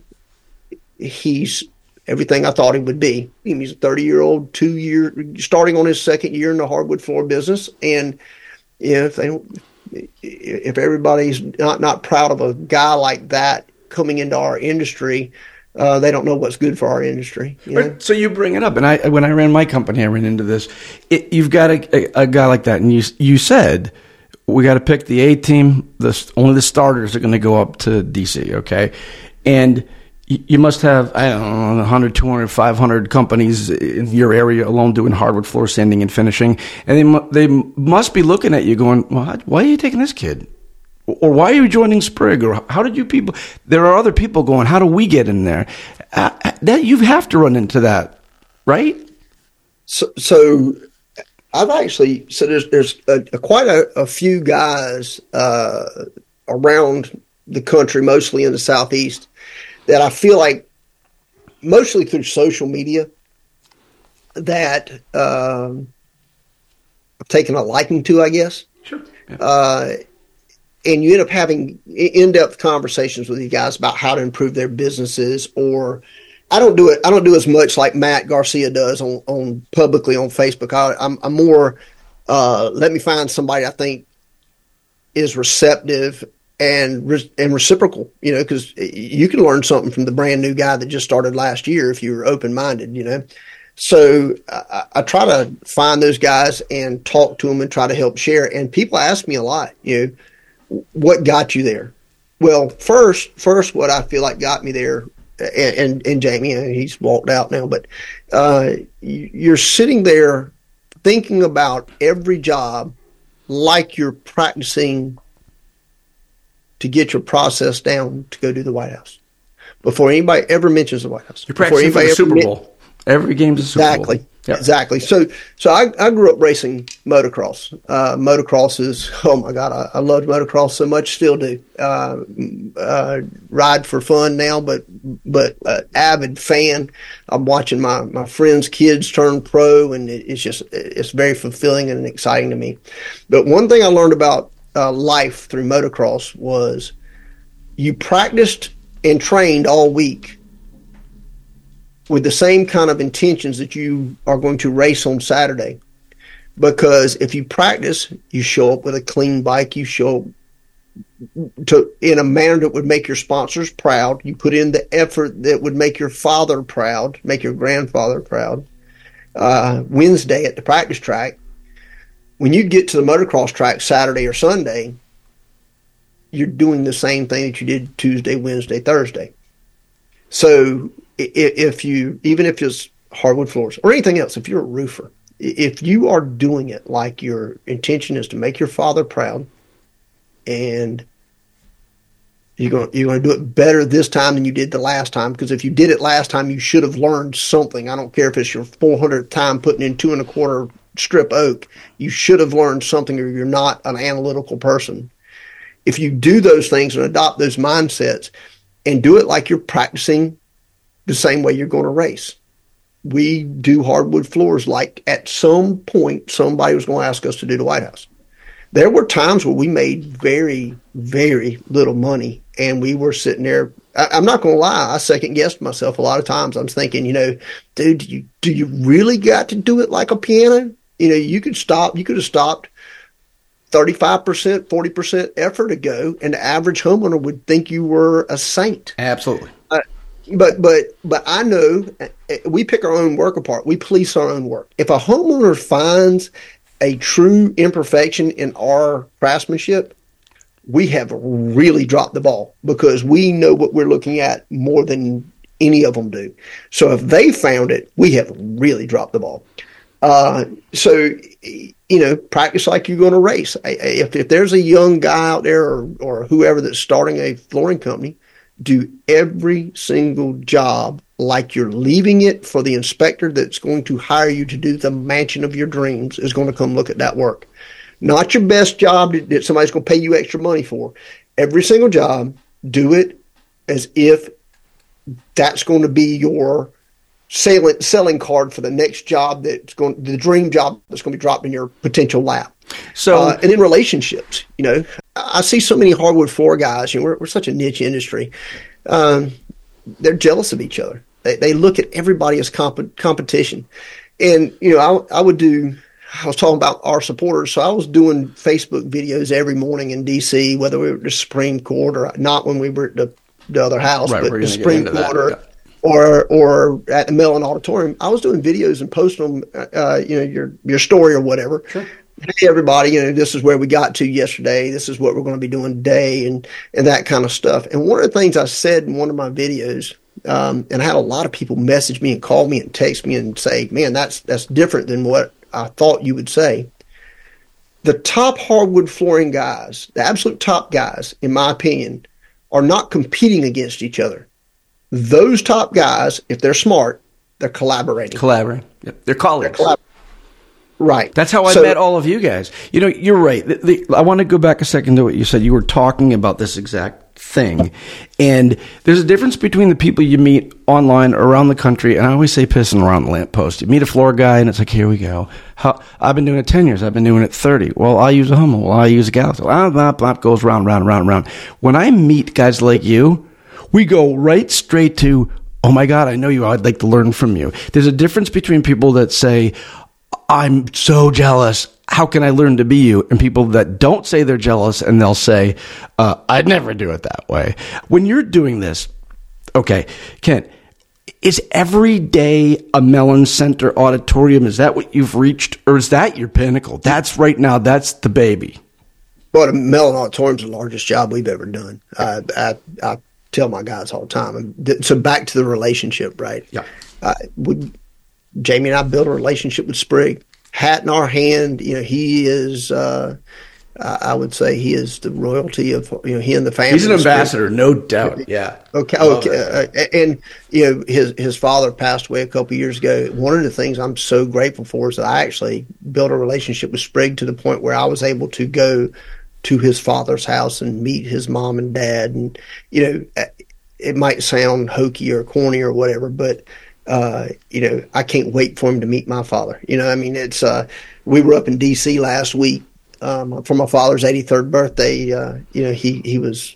[SPEAKER 1] he's everything I thought he would be. He's a thirty-year-old, two-year, starting on his second year in the hardwood floor business. And you know, if they don't, if everybody's not, not proud of a guy like that coming into our industry, uh, they don't know what's good for our industry. You know?
[SPEAKER 2] So you bring it up, and I, when I ran my company, I ran into this. It, you've got a, a, a guy like that, and you you said we got to pick the A team. The only the starters are going to go up to D C. Okay, and you must have, I don't know, one hundred, two hundred, five hundred companies in your area alone doing hardwood floor sanding and finishing. And they they must be looking at you going, well, why are you taking this kid? Or why are you joining Sprig? Or how did you people, there are other people going, how do we get in there? Uh, that you have to run into that, right?
[SPEAKER 1] So, so I've actually, so there's, there's a, a, quite a, a few guys uh, around the country, mostly in the Southeast, that I feel like, mostly through social media, that um, I've taken a liking to, I guess.
[SPEAKER 2] Sure. Yeah.
[SPEAKER 1] Uh, and you end up having in-depth conversations with these guys about how to improve their businesses. Or I don't do it. I don't do as much like Matt Garcia does on, on publicly on Facebook. I, I'm, I'm more, uh, let me find somebody I think is receptive and, re- and reciprocal, you know, because you can learn something from the brand new guy that just started last year if you're open-minded, you know. So I, I try to find those guys and talk to them and try to help share. And people ask me a lot, you know, what got you there? Well, first, first, what I feel like got me there, and, and, and Jamie, he's walked out now, but uh, you're sitting there thinking about every job like you're practicing to get your process down to go do the White House. Before anybody ever mentions the White House.
[SPEAKER 2] You're practicing for the Super Bowl. Men- Every game's a Super
[SPEAKER 1] exactly.
[SPEAKER 2] Bowl. Yep.
[SPEAKER 1] Exactly. So, so I, I grew up racing motocross. Uh, motocross is, oh my God, I, I loved motocross so much, still do. Uh, uh, ride for fun now, but, but, uh, avid fan. I'm watching my, my friends' kids turn pro, and it, it's just, it's very fulfilling and exciting to me. But one thing I learned about, uh, life through motocross was you practiced and trained all week with the same kind of intentions that you are going to race on Saturday. Because if you practice, you show up with a clean bike, you show up to, in a manner that would make your sponsors proud. You put in the effort that would make your father proud, make your grandfather proud. Uh, Wednesday at the practice track, when you get to the motocross track Saturday or Sunday, you're doing the same thing that you did Tuesday, Wednesday, Thursday. So if you, even if it's hardwood floors or anything else, if you're a roofer, if you are doing it like your intention is to make your father proud, and you're going, you're going to do it better this time than you did the last time, because if you did it last time, you should have learned something. I don't care if it's your four hundredth time putting in two and a quarter strip oak, you should have learned something, or you're not an analytical person. If you do those things and adopt those mindsets and do it like you're practicing the same way you're going to race. We do hardwood floors like at some point somebody was going to ask us to do the White House. There were times where we made very, very little money, and we were sitting there. I, I'm not going to lie. I second guessed myself a lot of times. I'm thinking, you know, dude, do you, do you really got to do it like a piano? You know, you could stop, you could have stopped thirty-five percent, forty percent effort ago, and the average homeowner would think you were a saint.
[SPEAKER 2] Absolutely.
[SPEAKER 1] Uh, But but but I know we pick our own work apart. We police our own work. If a homeowner finds a true imperfection in our craftsmanship, we have really dropped the ball, because we know what we're looking at more than any of them do. So if they found it, we have really dropped the ball. Uh, so, you know, practice like you're going to race. If, if there's a young guy out there, or, or whoever that's starting a flooring company, do every single job like you're leaving it for the inspector that's going to hire you to do the mansion of your dreams is going to come look at that work. Not your best job that somebody's going to pay you extra money for. Every single job, do it as if that's going to be your selling, selling card for the next job that's going, the dream job that's going to be dropped in your potential lap.
[SPEAKER 2] So,
[SPEAKER 1] uh, and in relationships, you know, I see so many hardwood floor guys. You know, we're, we're such a niche industry. Um, they're jealous of each other. They they look at everybody as comp- competition. And you know, I, I would do. I was talking about our supporters, so I was doing Facebook videos every morning in D C, whether we were at the Supreme Court or not when we were at the, the other house,
[SPEAKER 2] right,
[SPEAKER 1] but the Supreme Court or, yeah. or or at the Mellon Auditorium. I was doing videos and posting them, uh, you know, your your story or whatever. Sure. Hey, everybody, you know, this is where we got to yesterday. This is what we're going to be doing today, and, and that kind of stuff. And one of the things I said in one of my videos, um, and I had a lot of people message me and call me and text me and say, man, that's that's different than what I thought you would say. The top hardwood flooring guys, the absolute top guys, in my opinion, are not competing against each other. Those top guys, if they're smart, they're collaborating.
[SPEAKER 2] Collaborating. Yep. They're colleagues.
[SPEAKER 1] They're collab- Right.
[SPEAKER 2] That's how I
[SPEAKER 1] so,
[SPEAKER 2] met all of you guys. You know, you're right. The, the, I want to go back a second to what you said. You were talking about this exact thing. And there's a difference between the people you meet online or around the country. And I always say pissing around the lamppost. You meet a floor guy and it's like, here we go. How, I've been doing it ten years. I've been doing it thirty. Well, I use a Hummel. Well, I use a Galaxy. Blah, blah, blah, goes round, round, round, round. When I meet guys like you, we go right straight to, oh my God, I know you. I'd like to learn from you. There's a difference between people that say, I'm so jealous. How can I learn to be you? And people that don't say they're jealous and they'll say, uh, I'd never do it that way. When you're doing this, okay, Kent, is every day a Mellon Center auditorium? Is that what you've reached? Or is that your pinnacle? That's right now, that's the baby.
[SPEAKER 1] Well, the Mellon Auditorium is the largest job we've ever done. Uh, I, I tell my guys all the time. So back to the relationship, right?
[SPEAKER 2] Yeah.
[SPEAKER 1] Uh, we, Jamie and I built a relationship with Sprigg. Hat in our hand, you know, he is, uh, I would say he is the royalty of, you know, he and the family.
[SPEAKER 2] He's an ambassador, no doubt. Yeah.
[SPEAKER 1] Okay. Okay. Uh, and, you know, his, his father passed away a couple of years ago. One of the things I'm so grateful for is that I actually built a relationship with Sprigg to the point where I was able to go to his father's house and meet his mom and dad. And, you know, it might sound hokey or corny or whatever, but, Uh, you know, I can't wait for him to meet my father. You know, I mean, it's, uh, we were up in D C last week, um, for my father's eighty-third birthday. Uh, you know, he, he was,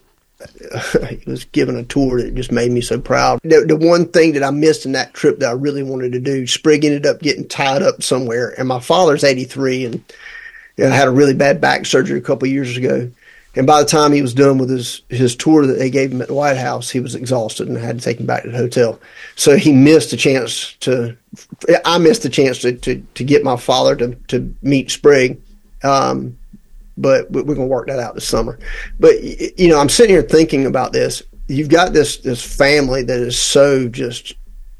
[SPEAKER 1] he was given a tour that just made me so proud. The, the one thing that I missed in that trip that I really wanted to do, Sprigg ended up getting tied up somewhere, and my father's eighty-three and, you know, had a really bad back surgery a couple of years ago. And by the time he was done with his, his tour that they gave him at the White House, he was exhausted and had to take him back to the hotel. So he missed a chance to, I missed a chance to, to, to get my father to, to meet Sprigg. Um, but we're going to work that out this summer. But, you know, I'm sitting here thinking about this. You've got this, this family that is so just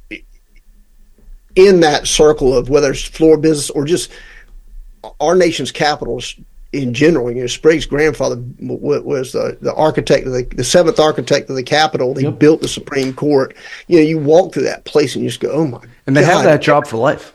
[SPEAKER 1] in that circle of whether it's floor business or just our nation's capitals in general. You know, Sprigg's grandfather w- was the, the architect of the, the seventh architect of the Capitol. They yep. built the Supreme Court. You know, you walk through that place and you just go, oh my God.
[SPEAKER 2] And they have that job for life.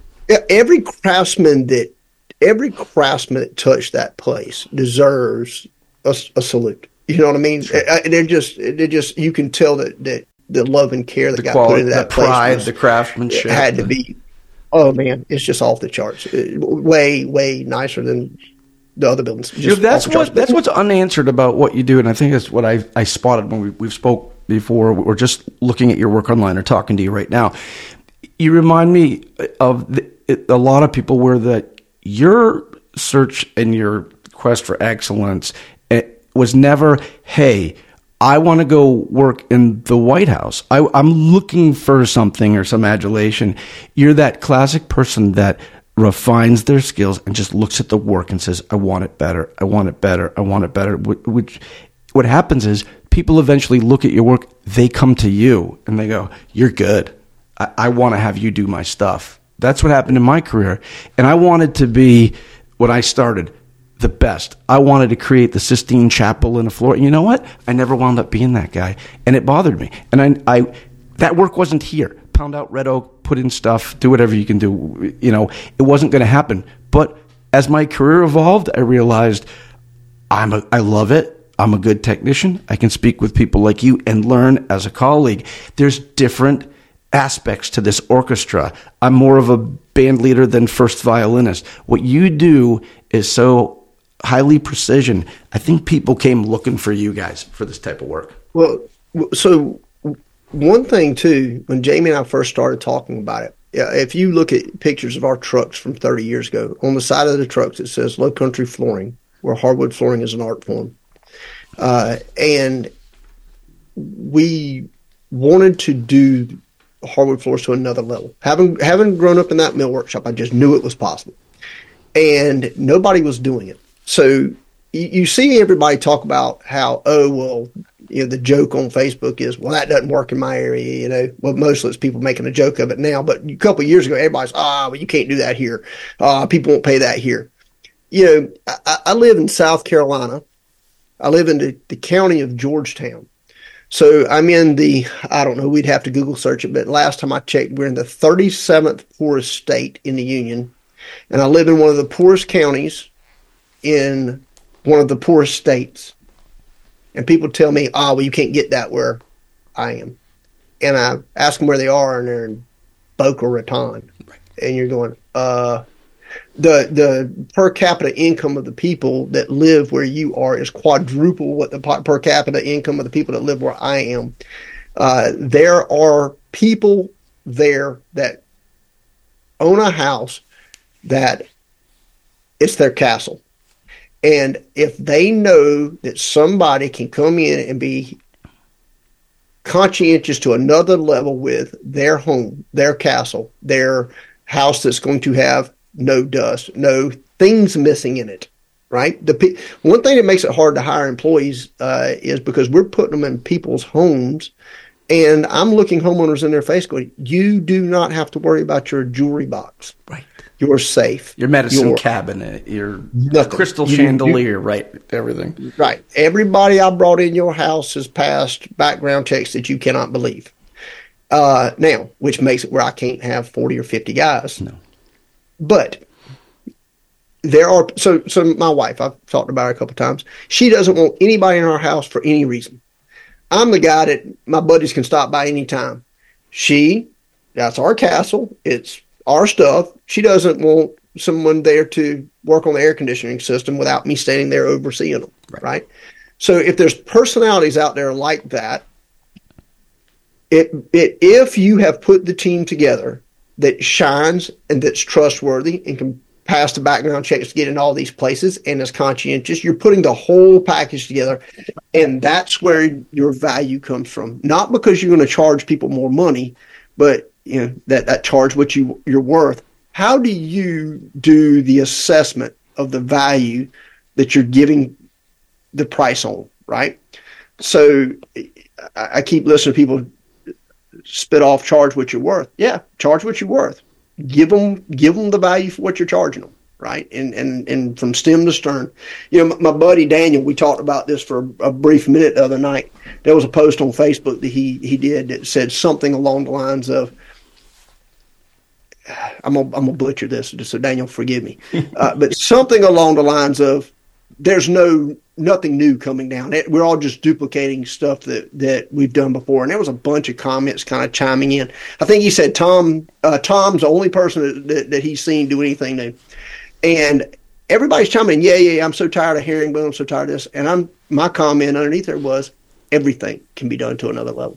[SPEAKER 1] Every craftsman that, every craftsman that touched that place deserves a, a salute. You know what I mean? Sure. They're just, they're just, you can tell that, that the love and care that
[SPEAKER 2] the
[SPEAKER 1] got
[SPEAKER 2] quality,
[SPEAKER 1] put into that
[SPEAKER 2] the pride,
[SPEAKER 1] place was,
[SPEAKER 2] the craftsmanship.
[SPEAKER 1] It had to be, oh man, it's just off the charts. Way, way nicer than the other buildings.
[SPEAKER 2] You know, that's what that's what's unanswered about what you do, and I think that's what I I spotted when we, we've spoke before, or just looking at your work online or talking to you right now. You remind me of the, it, a lot of people where that your search and your quest for excellence it was never, hey, I want to go work in the White House. I, I'm looking for something or some adulation. You're that classic person that refines their skills and just looks at the work and says, I want it better. I want it better. I want it better. Which, what happens is people eventually look at your work. They come to you and they go, you're good. I, I want to have you do my stuff. That's what happened in my career. And I wanted to be, when I started, the best. I wanted to create the Sistine Chapel in a floor. You know what? I never wound up being that guy. And it bothered me. And I, I that work wasn't here. Pound out red oak, put in stuff, do whatever you can do. You know, it wasn't going to happen. But as my career evolved, I realized I'm a, I love it. I'm a good technician. I can speak with people like you and learn as a colleague. There's different aspects to this orchestra. I'm more of a band leader than first violinist. What you do is so highly precision. I think people came looking for you guys for this type of work.
[SPEAKER 1] Well, so one thing too, when Jamie and I first started talking about it, if you look at pictures of our trucks from thirty years ago, on the side of the trucks it says Low Country Flooring, where hardwood flooring is an art form. Uh, and we wanted to do hardwood floors to another level. Having having grown up in that mill workshop, I just knew it was possible. And nobody was doing it. So you, you see everybody talk about how, oh, well, you know, the joke on Facebook is, well, that doesn't work in my area, you know. Well, mostly it's people making a joke of it now. But a couple of years ago, everybody's, ah, well, you can't do that here. Uh, people won't pay that here. You know, I, I live in South Carolina. I live in the, the county of Georgetown. So I'm in the, I don't know, we'd have to Google search it, but last time I checked, we're in the thirty-seventh poorest state in the Union. And I live in one of the poorest counties in one of the poorest states. And people tell me, oh, well, you can't get that where I am. And I ask them where they are, and they're in Boca Raton. And you're going, uh, the the per capita income of the people that live where you are is quadruple what the per capita income of the people that live where I am. Uh, there are people there that own a house that it's their castle. And if they know that somebody can come in and be conscientious to another level with their home, their castle, their house that's going to have no dust, no things missing in it, right? The one thing that makes it hard to hire employees uh, is because we're putting them in people's homes, and I'm looking homeowners in their face going, you do not have to worry about your jewelry box.
[SPEAKER 2] Right.
[SPEAKER 1] You're safe.
[SPEAKER 2] Your medicine
[SPEAKER 1] You're,
[SPEAKER 2] cabinet, your
[SPEAKER 1] nothing.
[SPEAKER 2] crystal
[SPEAKER 1] you,
[SPEAKER 2] chandelier,
[SPEAKER 1] you,
[SPEAKER 2] right? Everything.
[SPEAKER 1] Right. Everybody I brought in your house has passed background checks that you cannot believe. Uh, now, which makes it where I can't have forty or fifty guys.
[SPEAKER 2] No.
[SPEAKER 1] But there are, so, so my wife, I've talked about her a couple of times. She doesn't want anybody in our house for any reason. I'm the guy that my buddies can stop by anytime. She, that's our castle. It's our stuff. She doesn't want someone there to work on the air conditioning system without me standing there overseeing them, right? right? So if there's personalities out there like that, it, it if you have put the team together that shines and that's trustworthy and can pass the background checks to get in all these places and is conscientious, you're putting the whole package together, and that's where your value comes from. Not because you're going to charge people more money, but you know that, that charge what you you're worth. How do you do the assessment of the value that you're giving the price on, right? So I, I keep listening to people spit off, charge what you're worth. Yeah, charge what you're worth. Give them, give them the value for what you're charging them, right? And and and from stem to stern. You know, my, my buddy Daniel, we talked about this for a, a brief minute the other night. There was a post on Facebook that he he did that said something along the lines of, I'm gonna, I'm gonna butcher this, so Daniel, forgive me, uh, but something along the lines of, there's no nothing new coming down. We're all just duplicating stuff that, that we've done before. And there was a bunch of comments kind of chiming in. I think he said Tom uh, Tom's the only person that, that, that he's seen do anything new. And everybody's chiming in, yeah, yeah, yeah, I'm so tired of herringbone, I'm so tired of this. And I'm my comment underneath there was, everything can be done to another level.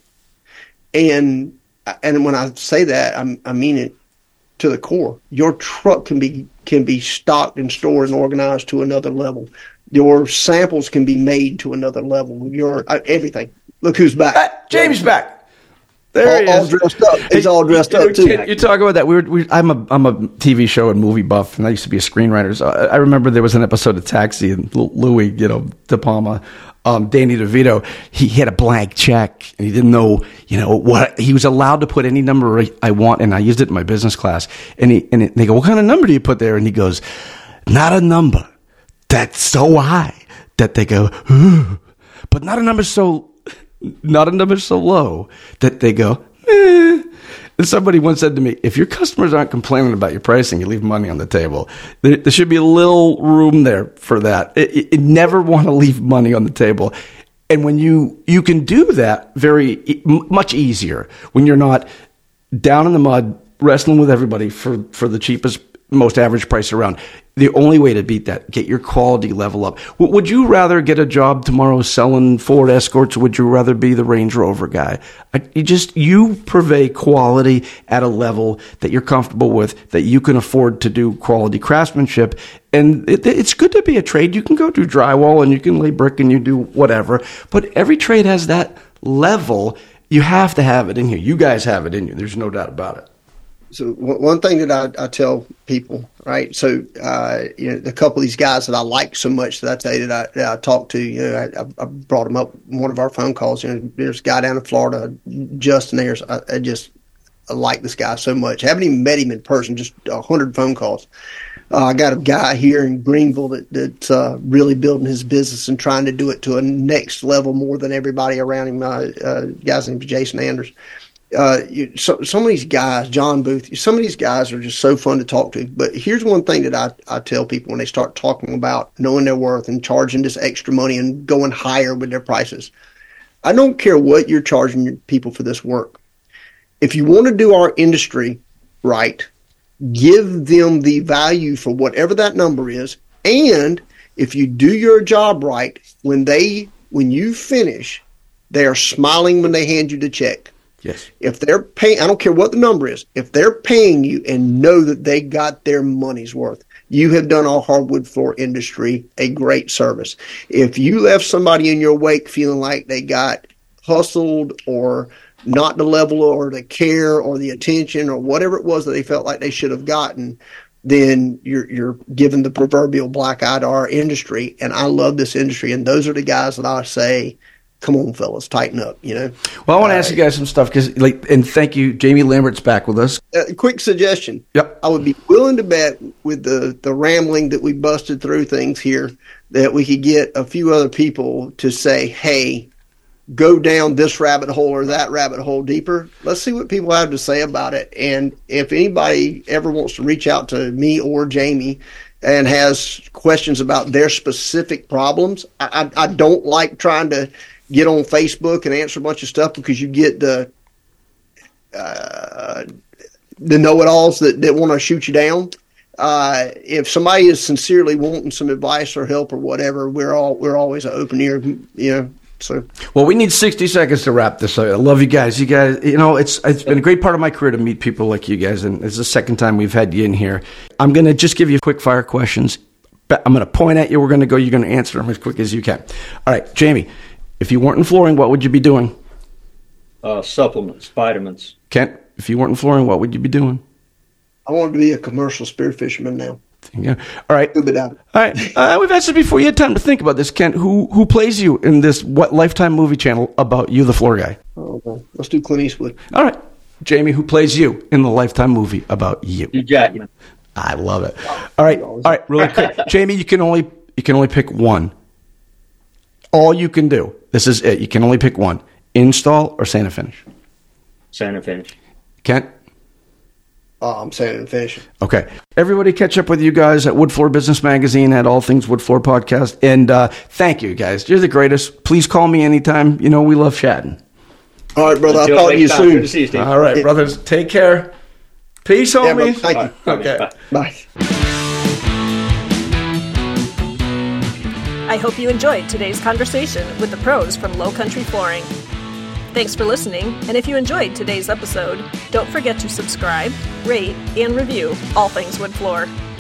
[SPEAKER 1] And and when I say that, I'm, I mean it to the core. Your truck can be can be stocked and stored and organized to another level. Your samples can be made to another level. Your uh, everything. Look who's back.
[SPEAKER 2] Uh, Jamie's back. There
[SPEAKER 1] all,
[SPEAKER 2] he is.
[SPEAKER 1] All dressed up. He's all dressed
[SPEAKER 2] you,
[SPEAKER 1] up too.
[SPEAKER 2] You, you talk about that. We were, we, I'm a I'm a T V show and movie buff, and I used to be a screenwriter. So I, I remember there was an episode of Taxi, and Louis, you know, De Palma, um, Danny DeVito. He had a blank check, and he didn't know, you know, what he was allowed to put any number I want, and I used it in my business class. And he and they go, "What kind of number do you put there?" And he goes, "Not a number that's so high that they go, ooh, but not a number so, not a number so low that they go, eh." And somebody once said to me, if your customers aren't complaining about your pricing, you leave money on the table. There, there should be a little room there for that. It, it, it never want to leave money on the table. And when you, you can do that very much easier when you're not down in the mud wrestling with everybody for, for the cheapest, most average price around. The only way to beat that, get your quality level up. Would you rather get a job tomorrow selling Ford Escorts, or would you rather be the Range Rover guy? You just, you purvey quality at a level that you're comfortable with, that you can afford to do quality craftsmanship. And it, it's good to be a trade. You can go do drywall and you can lay brick and you do whatever, but every trade has that level. You have to have it in here. You guys have it in you. There's no doubt about it.
[SPEAKER 1] So one thing that I, I tell people, right? So, uh, you know, a couple of these guys that I like so much that I tell you that I, that I talk to, you know, I, I brought them up in one of our phone calls. You know, there's a guy down in Florida, Justin Ayers. I, I just I like this guy so much. I haven't even met him in person, just a hundred phone calls. Uh, I got a guy here in Greenville that, that's uh, really building his business and trying to do it to a next level more than everybody around him. Uh, uh, guy's named Jason Anders. uh, you, so, some of these guys, John Booth, some of these guys are just so fun to talk to. But here's one thing that I, I tell people when they start talking about knowing their worth and charging this extra money and going higher with their prices. I don't care what you're charging people for this work. If you want to do our industry right, give them the value for whatever that number is. And if you do your job right, when they when you finish, they are smiling when they hand you the check.
[SPEAKER 2] Yes.
[SPEAKER 1] If they're paying, I don't care what the number is, if they're paying you and know that they got their money's worth, you have done our hardwood floor industry a great service. If you left somebody in your wake feeling like they got hustled or not the level or the care or the attention or whatever it was that they felt like they should have gotten, then you're you're giving the proverbial black eye to our industry. And I love this industry. And those are the guys that I say, come on, fellas, tighten up, you know.
[SPEAKER 2] Well, I want to
[SPEAKER 1] uh,
[SPEAKER 2] ask you guys some stuff because, like, and thank you, Jamie Lambert's back with us.
[SPEAKER 1] A quick suggestion.
[SPEAKER 2] Yep.
[SPEAKER 1] I would be willing to bet with the, the rambling that we busted through things here that we could get a few other people to say, hey, go down this rabbit hole or that rabbit hole deeper. Let's see what people have to say about it. And if anybody ever wants to reach out to me or Jamie and has questions about their specific problems, I, I, I don't like trying to get on Facebook and answer a bunch of stuff because you get the uh, the know-it-alls that, that want to shoot you down. Uh, if somebody is sincerely wanting some advice or help or whatever, we're all we're always an open ear, you know. So,
[SPEAKER 2] well, we need sixty seconds to wrap this up. I love you guys. You guys, you know, it's it's been a great part of my career to meet people like you guys, and it's the second time we've had you in here. I'm going to just give you quick fire questions. I'm going to point at you. We're going to go. You're going to answer them as quick as you can. All right, Jamie, if you weren't in flooring, what would you be doing?
[SPEAKER 3] Uh, supplements, vitamins.
[SPEAKER 2] Kent, if you weren't in flooring, what would you be doing?
[SPEAKER 1] I wanted to be a commercial spear fisherman now.
[SPEAKER 2] Yeah. All right.
[SPEAKER 1] Scuba diving.
[SPEAKER 2] All right. Uh, we've asked this before. You had time to think about this, Kent. Who who plays you in this what Lifetime movie channel about you, the floor guy?
[SPEAKER 1] Oh, okay. Let's do Clint Eastwood.
[SPEAKER 2] All right. Jamie, who plays you in the Lifetime movie about you?
[SPEAKER 3] Hugh Jackman.
[SPEAKER 2] I love it. All right. All right. Really quick. Jamie, you can only you can only pick one. All you can do. This is it. You can only pick one. Install or sand and finish?
[SPEAKER 3] Sand and finish.
[SPEAKER 2] Kent?
[SPEAKER 1] Oh, I'm sanding and finishing.
[SPEAKER 2] Okay. Everybody catch up with you guys at Wood Floor Business Magazine, at All Things Wood Floor Podcast. And uh, thank you, guys. You're the greatest. Please call me anytime. You know, we love chatting.
[SPEAKER 1] All right, brother.
[SPEAKER 3] Until
[SPEAKER 1] I'll talk to you
[SPEAKER 3] next time. Good
[SPEAKER 1] soon.
[SPEAKER 3] to see you, Steve.
[SPEAKER 2] All right, brothers. Take care. Peace,
[SPEAKER 1] Yeah,
[SPEAKER 2] homies.
[SPEAKER 1] brother. Thank you.
[SPEAKER 2] Okay.
[SPEAKER 3] Bye.
[SPEAKER 1] Bye.
[SPEAKER 4] I hope you enjoyed today's conversation with the pros from Low Country Flooring. Thanks for listening, and if you enjoyed today's episode, don't forget to subscribe, rate, and review All Things Wood Floor.